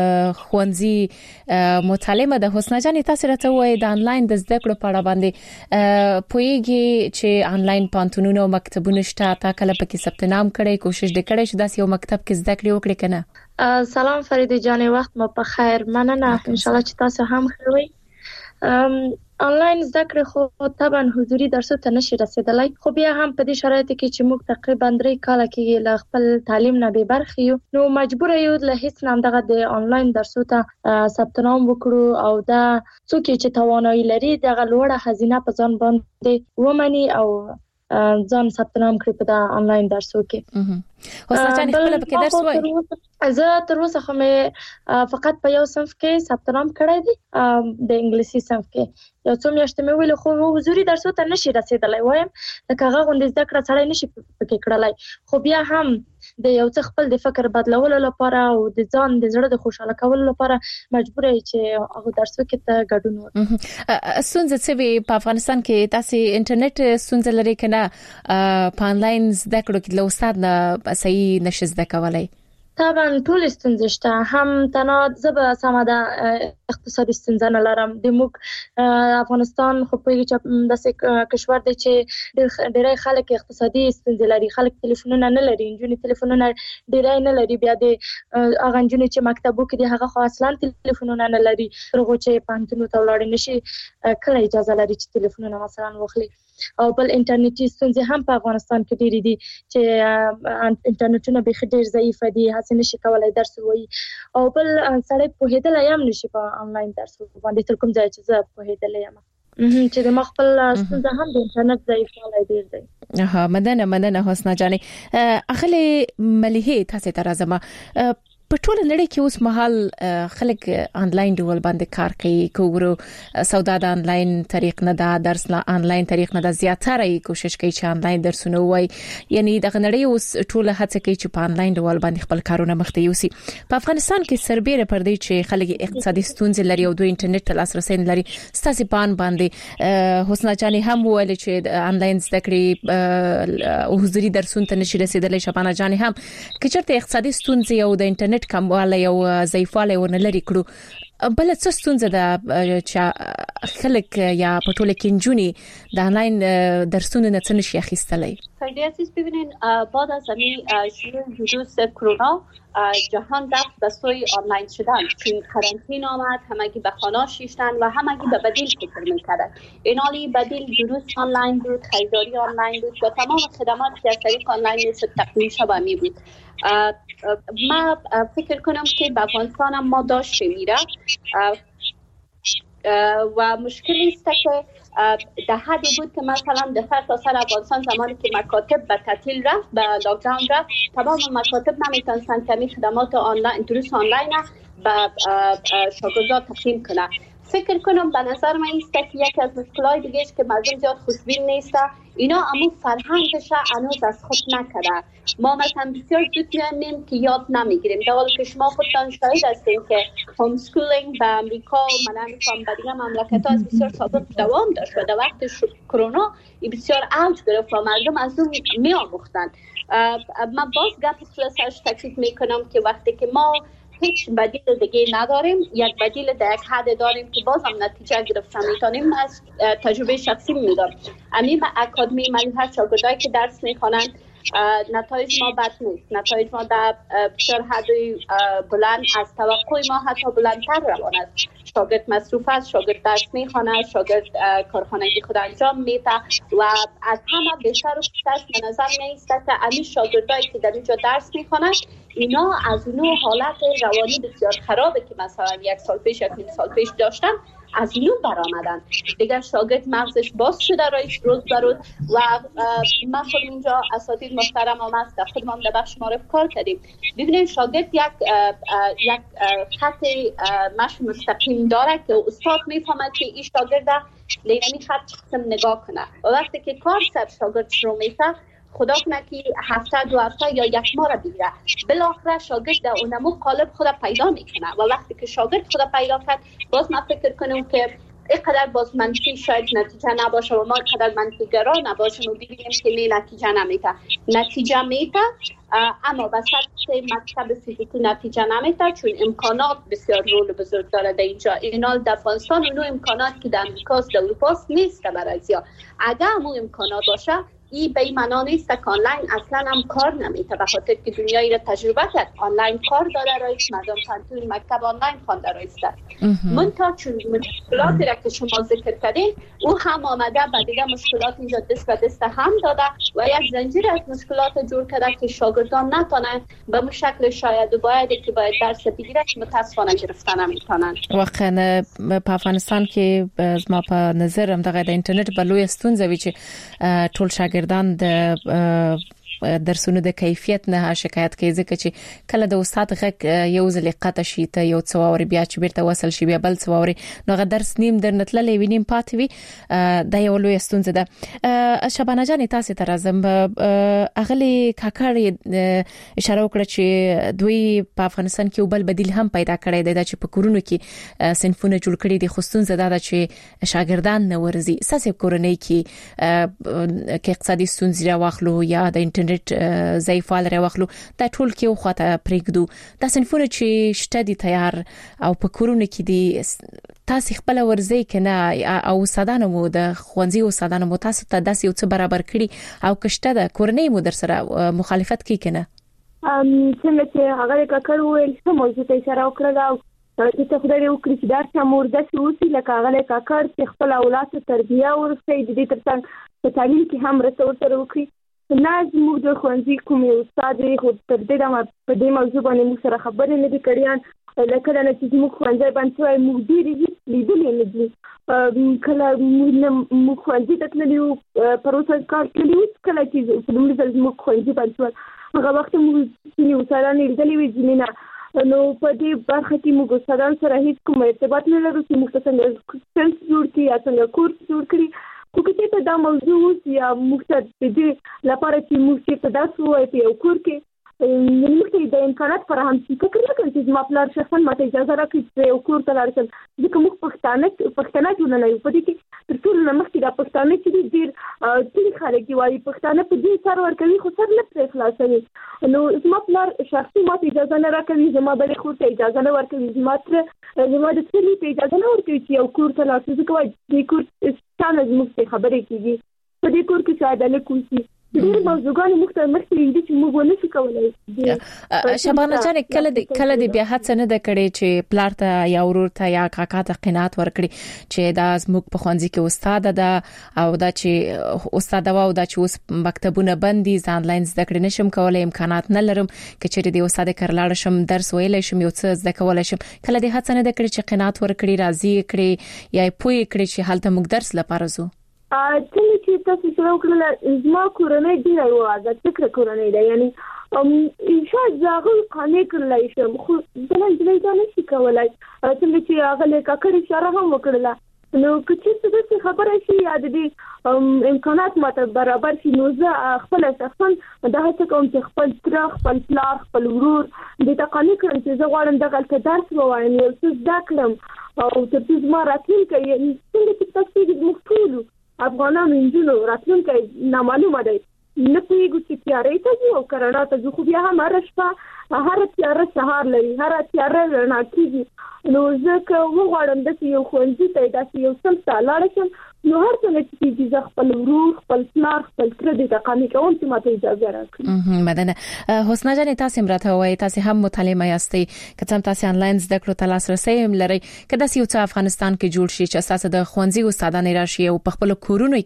خوانزي متعلمه ده. حسنا جان تاسو راته وایي د انلاین د زده کړو په اړه باندې پوهیږي چې انلاین پانتونونه او مکتبونه شته، تا کله پکې ثبت نام کړی، کوشش دې کړی چې داسې یو مکتب کې زده کړې وکړې کنه؟ سلام فریده جان، وخت مو په خیر. مننه ان شاء الله چې تاسو هم خیر وي. آنلاین زده کړې خو طبعا حضوري درسو ته نشي رسیدلای، خو بیا هم په دې شرایطو کې چې موږ تقریبا درې کاله کې له خپل تعلیم نه بې برخې یو نو مجبور یو له هیڅ نام دغه د آنلاین درسو ته ثبت نام وکړو او دا څوک چې توانایي لري دغه لوړه هزینه په ځان باندې ومني او ځان ثبت نام کړی په د آنلاین درسو کې. حسنا جان خپل په کې درس وای؟ زه تر اوسه خو مې فقط په یو صنف کې ثبت نام کړی دی، د انګلیسي صنف کې. یو څو میاشتې مې ویل خو حضوري درسو ته نشي رسیدلای، وایم لکه هغه غونډې زده کړه سړی نشي پکې کړلای. خو بیا هم د یو څه خپل د فکر بدلولو لپاره او د ځان د زړه د خوشاله کولو لپاره مجبور یې چې هغه درسو کې ته ګډون وکړي. ستونزه څه وي په افغانستان کې؟ تاسو انټرنیټ ستونزه لرئ کنه په آنلاین زده کړو کې له استاد نه صحیح نشي زده کولای؟ طبعا ټول ستونزې شته، هم تنها زبه سمه ده اقتصادي ستونزه نه لرم. د موږ افغانستان خو په یوه داسې کشور دی چې ډېری خلک اقتصادي ستونزې لري، خلک ټلیفونونه نه لري، نجونې ټلیفونونه ډېری نه لري، بیا د هغه نجونې چې مکتبو کې دي هغه خو اصلا ټلیفونونه نه لري، هغه چې پانتونو ته ولاړ نشي کله اجازه لري چې ټلیفونونه مثلا واخلي. او بل انټرنیټي ستونزې هم په افغانستان کې ډېرې دي چې انټرنیټونه به ډېر ضعیف دي، هڅه نشي کولای درس ووایي، او بل سړی پوهېدلی هم نشي په آنلاین درس باندې تر کوم ځای چې زه پوهېدلی یم چې د ما خپل ستونزه هم د انټرنیټ ضعیفوالی ډېر دی. ها مننه مننه حسنا جانې. اخلي مليحه تاسو ته راځم. په ټول نړۍ کې اوس مهال خلک آنلاین ډول باندې کار کوي، کوورو سودا د آنلاین طریق نه ده، درس لا آنلاین طریق نه ده، زیاتره کوشش کوي چې آنلاین درسونه وای، یعنی د نړۍ اوس ټول هڅه کوي چې په آنلاین ډول باندې خپل کارونه مخته یوسي. په افغانستان کې سربېره پر دې چې خلک اقتصادي ستونزې لري او دوی انټرنیټ ته لاسرسي نه لري، ستاسو پان باندې حسنا جانې هم ویل چې آنلاین زده کړې او حضوري درسونه ته نشي رسیدلی. شبانه جانې هم چې چېرته اقتصادي ستونزې او د انټرنیټ کموالی او ضعیفوالی ونه لري کړو، بل څه ستونزه ده چې خلک یا په ټوله کې نجونې د آنلاین درسونو نه څه نشي اخیستلی؟ خیلی عزیز ببینین، بعد از همین شروع ویروس کرونا جهان رفت به سوی آنلاین شدن، چون قرنطین آمد، همگی به خانه شیشتن و همگی به بدیل فکر میکردن. این حالی بدیل درست آنلاین بود، خریداری آنلاین بود و تمام خدمات که از طریق آنلاین میشد تقدیم شده می بود. ما فکر کنم که به افغانستان هم ما داشته میره و مشکلی است که در حدی بود که مثلا در سرتاسر افغانستان زمانی که مکاتب به تعطیل رفت، به لاکداون رفت، تمام مکاتب نمیتونستن کمی خدمات آنلاین درست آنلاین به شاگردان تقدیم کنه. فکر کنم به نظر من است که یکی از مشکلات دیگه است که مردم زیاد خوشبین نیست، اینا امو فرهنگش هنوز از خود نکرده. ما مثلا بسیار زود میانیم که یاد نمیگیریم، در حالی که شما خودتان شاهد هستین که هوم سکولینگ به امریکا و من نمیفهم به دیگه مملکت ها از بسیار سابق دوام داشت و در وقت کرونا بسیار اوج گرفت و مردم از اون میآموختن. من باز گپ سرش تاکید میکنم که وقتی که ما هیچ بدیل دیگه نداریم، یک بدیل در یک حد داریم که باز هم نتیجه گرفتن میتونیم. از تجربه شخصی میگم، امیم اکادمی ملیحه شاگردایی که درس میخوانند نتایج ما بد نیست، نتایج ما در بسیار حد بلند از توقع ما حتی بلندتر روان است. شاگرد مصروف است، شاگرد درس میخواند، شاگرد کارخانگی خود انجام میده و از همه بیشتر و بیشتر به نظر میایست که همین شاگردایی که در اینجا درس میخوانند اینا از اونو حالت روانی بسیار خرابه که مثلا یک سال پیش یک نیم سال پیش داشتن از اینو برآمدن. دیگر شاگرد مغزش باز شده رایش روز به روز و ما خود اینجا اساتید محترم هم است، خودمان در بخش معرف کار کردیم. ببینید شاگرد یک یک خط مشی مستقیم داره که استاد میفهمد که این شاگرد لیمی خط قسم نگاه کنه و وقتی که کار سر شاگرد شروع میشه خدا کنه که هفته دو هفته یا یک ماه را بگیره، بالاخره شاگرد در اونمو قالب خود پیدا میکنه و وقتی که شاگرد خود پیدا کرد باز من فکر کنم که اینقدر باز منفی شاید نتیجه نباشه و ما اینقدر منفی گرا نباشیم و ببینیم که نه نتیجه نمیده. نتیجه میده اما به سطح مکتب فیزیکی نتیجه نمیده، چون امکانات بسیار رول بزرگ داره در اینجا. اینال در افغانستان اونو امکانات که در امریکاست در اروپاست نیست برای زیاد. اگر همون امکانات باشه این به این معنا نیست که آنلاین اصلا هم کار نمیده، به خاطر که دنیایی را تجربه کرد آنلاین کار داره رایست، مردم پانتون مکتب آنلاین خوانده رایست. منتها چون مشکلاتی را که شما ذکر کردین او هم آمده و دیگه مشکلات اینجا دست به دست هم داده و یک زنجیر از مشکلات جور کرده که شاگردان نتونن به اون شکل شاید باید که باید درس بگیره متاسفانه گرفتن نمیتونن. واقعا په افغانستان کې زما په نظر هم دغه د انټرنیټ بلوي ستونزه وی چې ټول شاګردان د درسونو د کیفیت نه شکایت کوي، ځکه چې کله د استاد غږ یو ځل قطع شي ته یو څووري بیا چې بیرته وصل شي بیا بل څووري نو غ درس نیم درنتللې وینم پاتې وي، دا یو لوی ستونزه ده. شبانه جان تاسو ته راځم، اغلی کاکړ اشاره وکړه چې دوی په افغانستان کې بل بدیل هم پیدا کړی دی چې په کورونو کې صنفونه جوړ کړي دي، خو ستونزه ده چې شاګردان نه ورزي. ساسې کورنۍ کې کې اقتصادي ستونزې راوخلو یا د انټرنیټ انټرنیټ ضعیفال راوخلو دا ټول کې وخته پرېږدو دا صنفونه چې شته دي تیار او په کورونه کې دي تاسو خپل ورزي کنه او استادانو مو د خوانزي استادانو مو تاسو ته داسې یو څه برابر کړي او کشته د کورنۍ مو در سره مخالفت کوي کنه ام څنګه چې هغه کاکړ ویل چې موضوع ته اشاره وکړه چې ته خدای وکړي چې دا څمور د سوسي لکه هغه کاکړ چې خپل اولاد ته تربیه ورسوي د دې ترڅنګ په تعلیم کې هم رسول سره وکړي نه زموږ د خوانزي کوم استاد خو تر دې دا په دې موضوع باندې موږ سره خبرې نه دي کړې لکه نه چې موږ خوانزي باندې موږ ډېری لیدلې نه دي کله موږ خوانزي ته تللو پروسه کار کړی کله چې په لومړي ځل موږ خوانزي باندې هغه وخت موږ چې وسایل لیدلې وي ځینې نو په دې برخه کې موږ استادان سره هیڅ کوم ارتباط نه لرو چې موږ څنګه سنس جوړ کړي یا څنګه کورس جوړ کړي خو چې په دا موضوع یا موږ ته د دې لپاره چې موږ چې په داسې وای په یو کور کې موږ د امکانات فراهم شي فکر نه کوم چې ما پلار شخصا ماته اجازه راکړي چې یو کور ته لاړ شم ځکه موږ پښتانه پښتانه جوړ نه یو په دې کې تر ټولو نه مخکې د پښتانه چې ډېر ټول خلک وایي پښتانه په دې سر ورکوي خو سر نه پرې خلاصوي نو زما پلار شخصي ماته اجازه نه راکوي زما بلې خور ته اجازه نه ورکوي زما تر زما د ټولې ته اجازه نه ورکوي چې یو کور ته لاړ شي ځکه وایي دې کور څنګه زموږ خبرې کیږي په دې کور کې چې عدالت کوي ډېر موضوعګان مختلف مختلف دي چې موږ ونه شو کولای شبانه جان کله د کله د بیا هڅه نه د کړې چې پلار ته یا ورور ته یا کاکا ته قناعت ورکړي چې دا زموږ په خوانځي کې استاد ده او دا چې استاد و او دا چې اوس مکتبونه بندي ز انلاین زده کړې نشم کولای امکانات نه لرم چې چیرې د استاد کړلاړ شم درس ویلای شم یو څه زده کولای شم کله د هڅه نه د کړې چې قناعت ورکړي راضي کړي یا پوي کړي چې حالت موږ درس لپاره زو څنګه چې تاسو سره وکړل زما کورنۍ دی یو آزاد فکر کورنۍ دی یعنی ام انشاء زاغه قانې کړلای شم خو بلل دلای دا نشي کولای څنګه چې هغه له کاکړ اشاره هم وکړه نو کچې څه خبره شي یا د دې امکانات ماته برابر شي نو زه خپل شخصا دا هڅه کوم چې خپل تر خپل پلار خپل ورور د تقانی کړم چې زه غواړم دغه درس ووایم یو څه زده کړم او تر څو زما راتلونکی څنګه چې تاسو د مختلفو افغانانو انجونو راتلونکی نامعلومه دی نه پیګو چې تیارې ته ځو او کرانا ته ځو خو بیا هم هر شپه هر تیاره سهار لري هر تیاره رڼا کیږي نو ځکه وغواړم د یو خوندې ته داسې یو سم لاړ شم نو هر څه چې د خپل ورور خپل پلار خپل تر دې تقامی کوم چې ماته اجازه راکړي مدنه حسنا جان تاسو مرته وای تاسو هم مطالعه یاستئ که تاسو انلاین زده کړو ته لاسرسي هم لري که داسې یو څه افغانستان کې جوړ شي چې اساس د خوانزي استادانه راشي او په خپل کورونو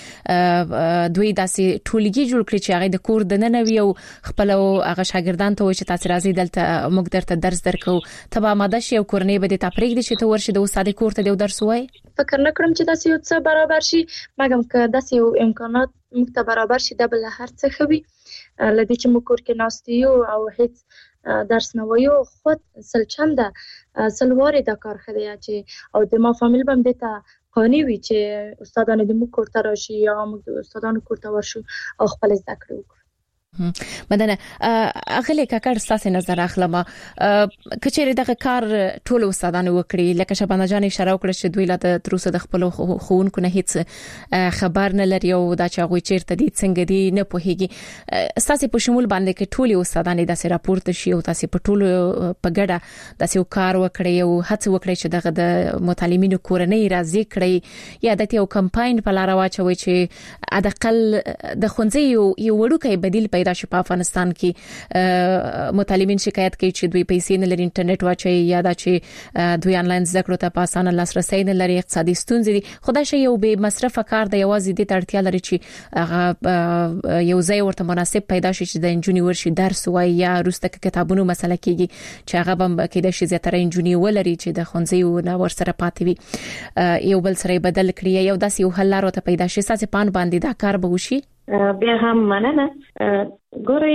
کې دوی داسې ټولګي جوړ کړي چې هغه د کور د ننوي او خپل هغه شاګردان ته وایي چې تاسو راځي دلته موږ درته درس درکو تبا ماده شي او کورنۍ به د تفریق دي چې ته ورشي د استاد کور ته د درس وای فکر نه کړم چې تاسو یو څه برابر شي مګم که داسې یو امکانات موږ ته برابر شي د بل هر څه خوي لدې چې موږ کور کې ناستیو او هیڅ درس نه وایو خود سل چنده سلوارې د کار خدای چې او د ما فامیل بم دته قانی وی چې استادانو د موږ کور ته راشي یا موږ استادانو کور ته ورشو او خپل زده کړو مدنه اغلی کاکړ ستاسو نظر اخلم کچېره دغه کار ټول استادانو وکړي لکه شبانه جان اشاره وکړه چې دوی لا تر اوسه د خپل خوونکو نه هیڅ خبر نه لري او دا چې هغه چیرته دي څنګه دي نه پوهیږي ستاسو په شمول باندې کې ټول استادانو د راپورته شي او تاسو په ټول په ګډه داسې کار وکړي او هڅه وکړي چې دغه د متعلمینو کورنۍ راضي کړي یا د یو کمپاین په لار واچوي چې ادقل د خونځي یو وړوکی بدیل پیدا شي په افغانستان کې متعلمین شکایت کوي چې دوی پیسې نه لري انټرنیټ واچي یا دا چې دوی انلاین زده کړو ته په اسانه لاسرسي نه لري اقتصادي ستونزې دي خدای شي یو به مصرف کار د یوازې د اړتیا لري چې هغه یو ځای ورته مناسب پیدا شي چې د انجونی ورشي درس وای یا روسته کتابونو مسله کیږي چې هغه هم کېدای شي زیاتره انجونی ولري چې د خونځي او ور سره پاتې وي یو بل سره بدل کړی یو داسې یو حل لاره ته پیدا شي ساسه پان باندې دا کار به وشي بیا هم مننه ګوري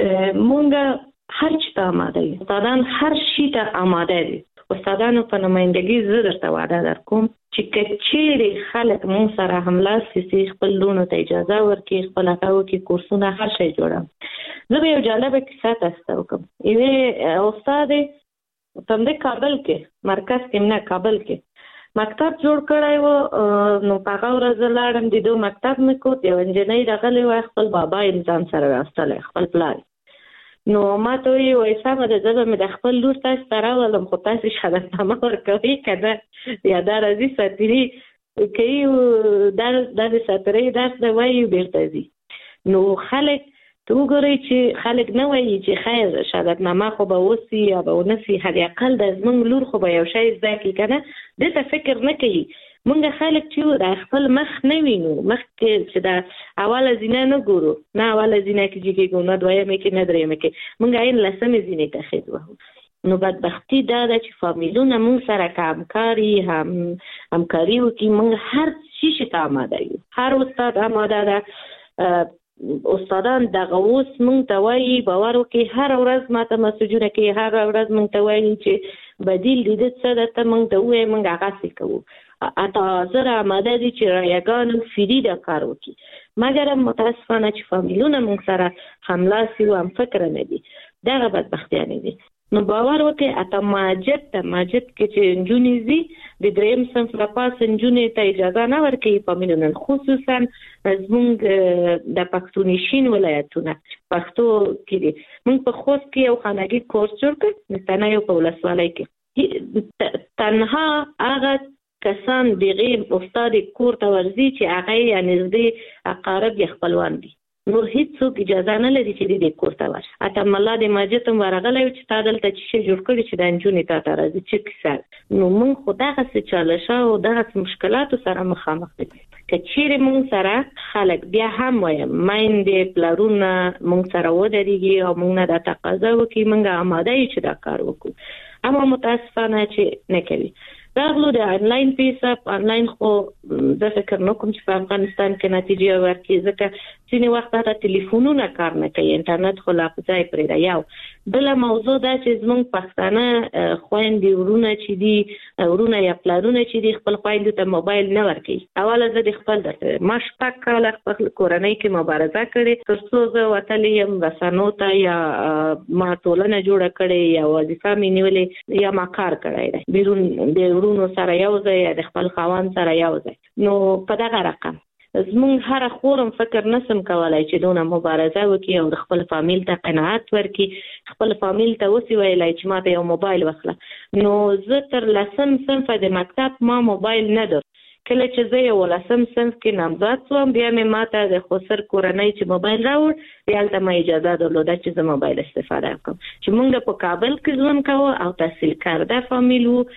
مونږ هر څه ته آماده یو استادان هر شي ته آماده دي استادانو په نمائندګي زه درته وعده درکوم چې کچېرې خلک مون سره حمله سي خپل لونو ته اجازه ورکړي خپل هغه کې کورسونه هر شي جوړم زه به یو جالب کیسه تاسو وکم یوه استاد تم د کابل کې مرکز کې نه کابل کې مکتب جوړ کړی و. نو په هغه ورځ لاړم د دوه مکتب مې کو یو انجنیر راغلی و خپل بابا انسان سره راستل خپل پلان. نو ما ته یې وایي سمه ده زه به مې د خپل لور تاسو ته راولم خو تاسو شهادتنامه ورکوئ که نه یا دا راځي ساتري کوي دا د ساترۍ درس دی وایي بیرته ځي. نو خلک ته وګورئ چې خلک نه وایي چې خیر شهادتنامه خو به وسي یا به ونه سي حداقل د زموږ لور خو به یو شی زده کړي که نه دې ته فکر نه کوي. مونږ خلک چې د خپل مخ نه وینو مخکې چې د اوله زینه نه ګورو نه اوله زینه کې چې کېږو نه دویمې کې نه درېیمې کې مونږ عین لسمې زینې ته خېد وهو. نو بدبختي دا ده چې فامیلونه مونږ سره که همکاري هم همکاري وکړي مونږ هر شي ته آماده یو. هر استاد آماده ده. استادان دغه اوس مونږ ته وایي باور وکړي هر ورځ ماته مسجونه کوي هر ورځ مونږ ته وایي چې بدیل دې څه ده ته مونږ ته ووایي مونږ هغسې کوو. اته زره آماده دي چې رایګانو فری دا کار وکړي مګر متاسفانه چې فامیلونه موږ سره هملاسي او هم فکر نه دي دغه بدبختیانې دي. نو باور وکړئ اته ماجد ته ماجد کې چې نجونې ځي د دریم صنف لپاره نجونې ته اجازه نه ورکوي فامیلونه خصوصا زموږ د پښتونشین ولایتونه پښتو کې دي. موږ په خوست کې یو خانګي کورس جوړ کړ د تنه په ولسوالۍ کې تنها هغه کسان دغه استاد کور ته ورځي چې هغه یې نږدې اقارب یا خپلوان دي نور هیڅوک اجازه نه لري چې دې کور ته ورشي. اته مله د ماجد هم ورغلی چې تا دلته چې شی جوړ کړي چې د نجونې تا ته راځي چې کیسه نو موږ خو دغسې چالشه او دغسې مشکلاتو سره مخامخ دي. که چیرې موږ سره خلک بیا هم وایم میندې پلرونه موږ سره ودرېږي او موږ نه دا تقاضا وکړي موږ آماده یو چې دا کار وکړو اما متاسفانه چې نه کوي. راغلو د آنلاین پیسه آنلاین خو زه فکر نه کوم چې په افغانستان کې نتیجه ورکړي ځکه ځینې وخت هغه ټلیفونونه کار نه کوي انټرنیټ خو لا په ځای پرېږده. یو بله موضوع دا چې زموږ پښتانه خویندې ورونه چې دي ورونه یا پلرونه چې دي خپل خویندو ته موبایل نه ورکوي. اوله زه د خپل درته ما شپږ کاله خپل کورنۍ کې مبارزه کړې تر څو زه وتلی یم رسنو ته یا ما ټولنه جوړه کړې یا وظیفه مې نیولې یا ما کار کړی دی بیرون د ورونو سره یو ځای یا د خپل خاوند سره یو ځای. نو په دغه رقم زمونږ هر خورم فکر نسم کولای چې دونه مبارزه وکړي او د خپل فامیل ته قناعت ورکړي خپل فامیل ته وسی ویلای چې ما ته یو موبایل واخله. نو زه تر لسم صنف د مکتب ما موبایل نه در کله چې زه یو لسم صنف کې نامزد شوم بیا مې ماته د خسر کورنۍ چې موبایل راوړ یالته ما اجازه درلوده چې زه موبایل استفاده وکړم. چې موږ په کابل کې ژوند کوو او تحصیل کرده فامیل وو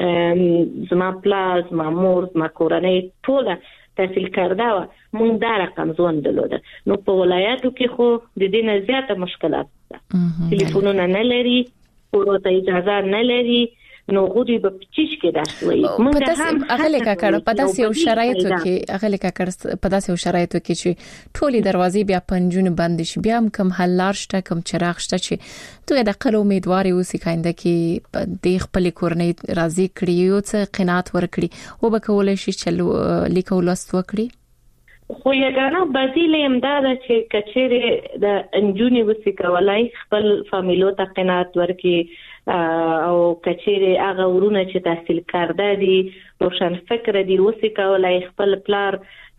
زما پلار زما مور زما کورنۍ ټوله تحصیل کرده و مونږ دا رقم ژوند درلوده. نو په ولایاتو کې خو د دې نه زیاته مشکلات ده. تلیفونونه نه لري ورو ته اجازه نه لري نو غوډي په پچیش کې درس وایي. موږ هم اغلی کاکړ په داسې یو شرایطو کې اغلی کاکړ په داسې یو شرایطو کې چې ټولې دروازې بیا پنجونه بند شي بیا هم کم حل لار شته کم چراغ شته چې دوی د خپل امیدواري اوسې کاینده کې د خپل کورنۍ راضي کړي او څه قناعت ورکړي او به کولای شي چې لیکو لست وکړي. خو یګانه بدیل امداد چې کچېره د انجونی وسی کولای خپل فامیلو ته قناعت ورکړي او کچېره هغه ورونه چې تحصیل کرده دي روشن فکر دي وسی کولای خپل پلار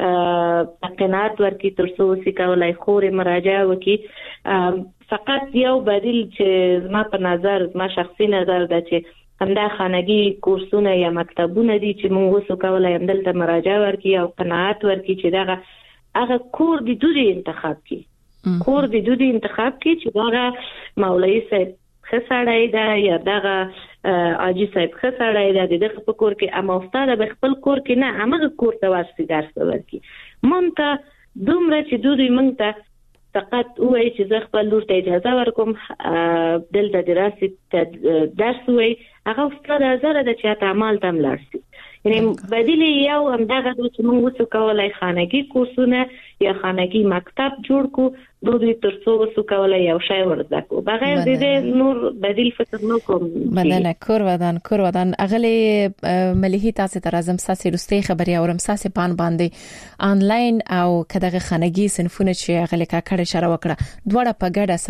قناعت ورکړي تر څو وسی کولای خوري مراجعه وکړي. فقط یو بدیل چې زما په نظر زما شخصي نظر ده چې همدا خانګي کورسونه یا مکتبونه دي چې موږ وسو کولای هم دلته مراجعه ورکړي او قناعت ورکړي چې دغه هغه کور د دوی انتخاب کړي کور د دوی انتخاب کړي چې دغه مولوی صاحب خسړای دا یا دغه اجي صاحب خسړای دا دغه په کور کې اما استاد به خپل کور کې نه هغه کور ته ورسي درس ورکړي. مونږ دومره چې دوی مونږ ته فقط وای چې زه خپل لور ته اجازه ورکوم دلته دراسه درس وای هغه استاد زره د چا تعامل تم لارسي. یعنی بدیل یو هم دغه چې موږ وسو کولای خانګي کورسونه یا خانګي مکتب جوړ کو دوی تر څو وسو کولای یو شی ورزده کو بغیر د دې نور بدیل فکر نه کوم. بدنه کور ودان کور ودان اغلی مليحي تاسو ته راځم ساسي رستي خبري اورم ساسي پان باندې آنلاین او کداغه خانګي صنفونه چې اغلی کا کړه شره وکړه دوړه په ګډه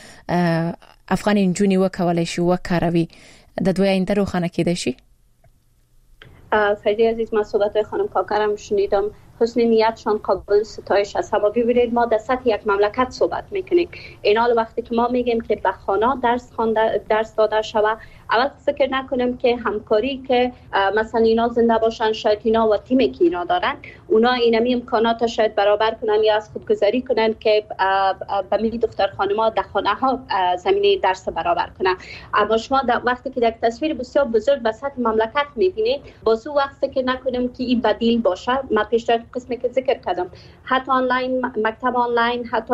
سره افغان انجونی وکولای شي وکاروي د دوی اندرو خانه کې دي شي. فریده عزیز، من صحبت خانم کاکرم شنیدم، حسن نیتشان قابل ستایش است. اما ببینید ما در سطح یک مملکت صحبت میکنیم. این حال وقتی که ما میگیم که به خانه درس خوانده درس داده شود، اول فکر نکنیم که همکاری که مثلا اینا زنده باشن، شاید اینا و تیمی که اینا دارن اونا اینمی امکانات شاید برابر کنن یا از خودگذاری کنن که به می دختر خانم‌ها در خانه ها زمینه درس برابر کنن. اما شما در وقتی که یک تصویر بسیار بزرگ به سطح مملکت میبینید، باز او وقت فکر نکنیم که این بدیل باشه. من پیشتر قسمی که ذکر کردم، حتی آنلاین، مکتب آنلاین، حتی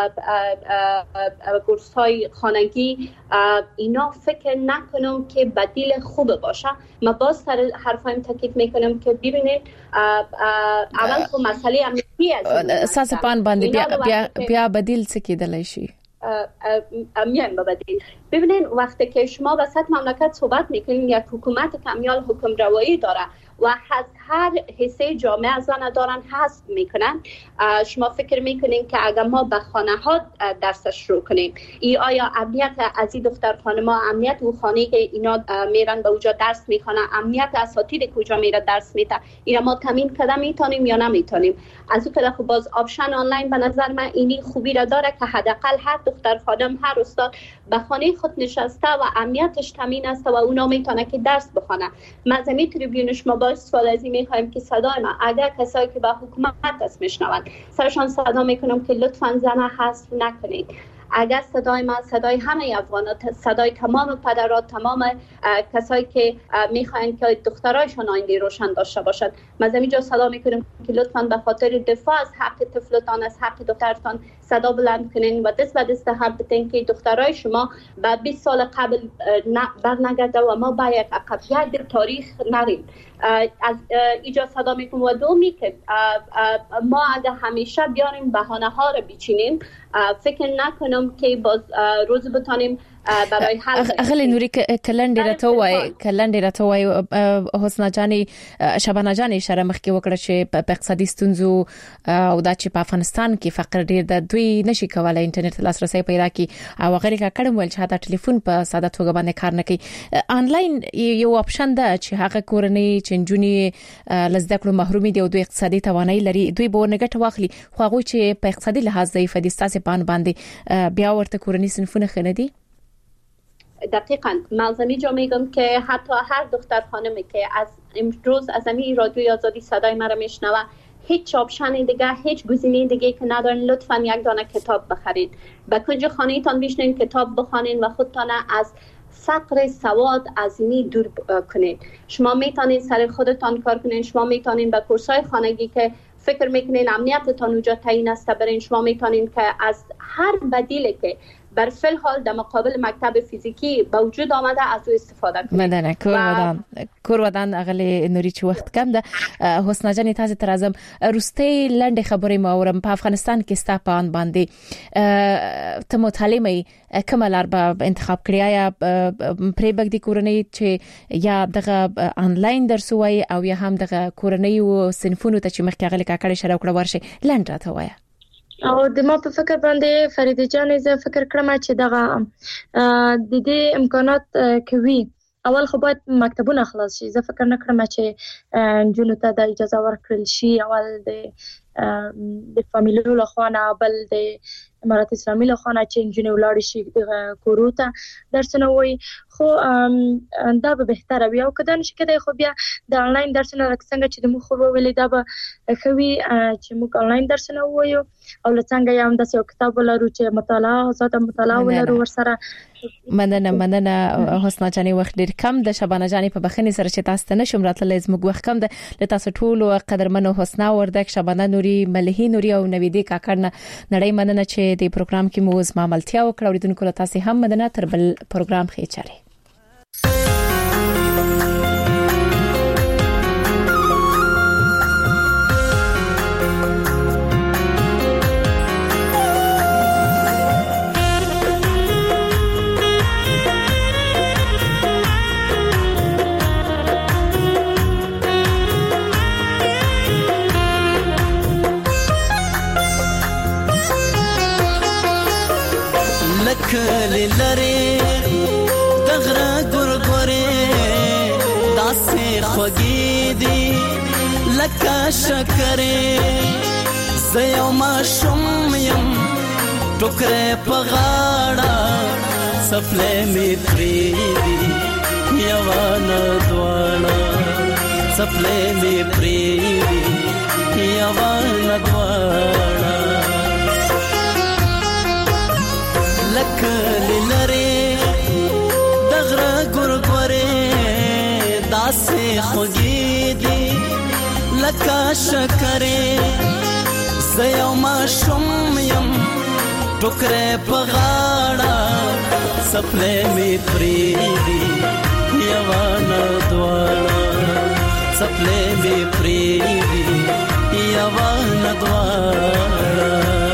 کورس های خانگی، اینا فکر نکنم که بدیل خوب باشه. ما باز سر حرفایم تاکید میکنم که ببینید اول خو مسئله امنیتی است. اساس پان باندې بیا بیا بیا بدیل څه کېدلی شي؟ میان به بدیل. ببینید وقتی که شما به سطح مملکت صحبت میکنین، یک حکومت کمیال حکم روایی داره و از هر حصه جامعه از آن دارن حذف میکنن، شما فکر میکنین که اگر ما به خانه ها درس شروع کنیم، ای آیا امنیت از این دختر خانم‌ها، امنیت او خانه که اینا میرن به اونجا درس میخوانن، امنیت اساتید کجا میره درس میده، اینا ما تامین کردن میتونیم یا نمیتونیم؟ از اون طرف باز آپشن آنلاین به نظر من اینی خوبی را داره که حداقل هر دختر خانم، هر استاد به خانه خود نشسته و امنیتش تامین است و اونا میتونه که درس بخونه. ما زمین تریبیون شما با سوال از این میخوایم که صدای ما اگر کسایی که به حکومت است میشنون سرشان صدا میکنم که لطفاً زن حذف نکنید. اگر صدای ما صدای همه افغانات، صدای تمام پدرات، تمام کسایی که میخواین که دخترایشون آینده روشن داشته باشند، ما از اینجا صدا میکنیم که لطفاً به خاطر دفاع از حق طفلتان، از حق دخترتان صدا بلند کنین و دست به دست هم بتین که دخترای شما به بیست سال قبل برنگرده و ما با یک عقب‌گرد تاریخ نریم. از اینجا صدا میکنم و دومی که ما اگر همیشه بیاریم بهانه ها رو بچینیم، فکر نکنم که باز روز بتانیم برای حل. اغلی نوری کلندی راته وای کلندی راته وای حسنا جانی شبانه جانی اشاره مخکې وکړه چې په اقتصادي ستونزو او د چې په افغانستان کې فقر ډیر د دوی نشي کولای انټرنیټ لاسرسي پیدا کړي او غیر کا کړم ول چې دا ټلیفون په ساده توګه باندې کار نه کوي. آنلاین یو اپشن ده چې هغه کورنۍ چې جنونی لزده کړو محرومي دي او دوی اقتصادي توانایي لري، دوی به ورنګټ واخلي، خو هغه چې په اقتصادي لحاظ ضعیف دي ستاسو پان باندې بیا ورته کورنۍ صنفونه خندي. دقیقاً ملزمی جا میگم که حتی هر دختر خانمی که از امروز از امی رادیوی آزادی صدای مرا میشنوه، هیچ آپشن دیگه، هیچ گزینه دیگه که ندارین، لطفاً یک دانه کتاب بخرید، به کنج خانه تان بشینین کتاب بخونین و خودتان از فقر سواد از اینی دور کنید. شما میتونین سر خودتان کار کنین، شما میتونین به کورسای خانگی که فکر میکنین امنیتتان اونجا تعیین است برین، شما میتونین که از هر بدیلی که بر فل حال در مقابل مکتب فیزیکی به وجود آمده از او استفاده کنید. مدنه کور ودان کور ودان اغلی نوری چې وخت کم ده. حسنا جان تاسو تر ازم روستي لنډه خبرې ما ورم په افغانستان کې ستا پان باندې ته مطالعه کومه لار به انتخاب کړی یا پرې بګ دي کورنۍ چې یا دغه آنلاین درس وای او یا هم دغه کورنۍ او صنفونو ته چې مخکې غلي کاکړې شره وکړه ورشي لنډه راته وای. او د ما په فکر باندې فریده جان زه فکر کړم چې دغه د دې امکانات کوي. اول خو باید مکتبونه خلاص شي. زه فکر نه کړم چې جنو ته د اجازه ورکړل شي. اول د د فامیلو له خوا نه، بل د امارات اسلامي له خوا نه چې جنو ولاړ شي د کورو ته درسونه وای، خو دا به بهتره وي. او کله چې کده خو بیا د آنلاین درسونه څنګه چې د مخ خو ویلې دا به خوي چې موږ آنلاین درسونه وایو او لڅنګه یم د یو کتاب ولرو چې مطالعه آزاد مطالعه ولرو ورسره. مننه مننه حسنا جانی وخت ډیر کم د شبانه جانی په بخنی سره چې تاسو ته نشم راتللی زموږ وخت کم ده. له تاسو ټول قدرمنو حسنا وردک، شبانه نوري، ملهي نوري او نویدې کاکړ نړۍ مننه چې د پروګرام کې مو زما ملتیا وکړه. اوریدونکو له تاسو هم مننه. تر بل پروګرام خې چاره. کلی لری دغره ګورګورې داسې خوږی خوږیدي لکه شکرې زه ما شوم یم ټوکرې په غاړه سپلې مې پریدي یوانه دواړه سپلې مې پریدي یوانه دواړه لکه لري دغره ګورګورې داسې خوږیدي لکه شکرې زه یو ماشوم یم ټوکرې په غاړه سپلې مې پریدي یوانه دواړه سپلې مې پریدي یوانه دواړه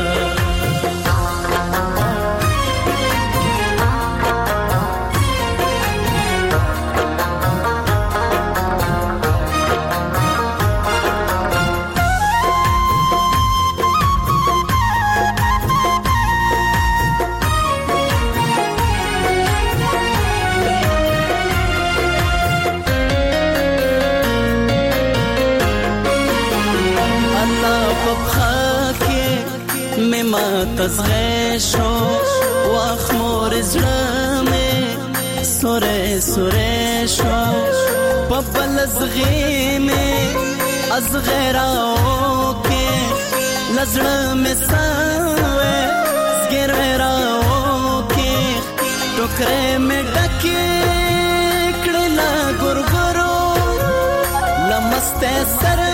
تزغه شو واخمور زړه سوره سوره شو په بلزغه مې از غیراو کې لزړه مې سوې زګراو کې ټوکرې مې ډکې کړل ګورګورو لمسته سر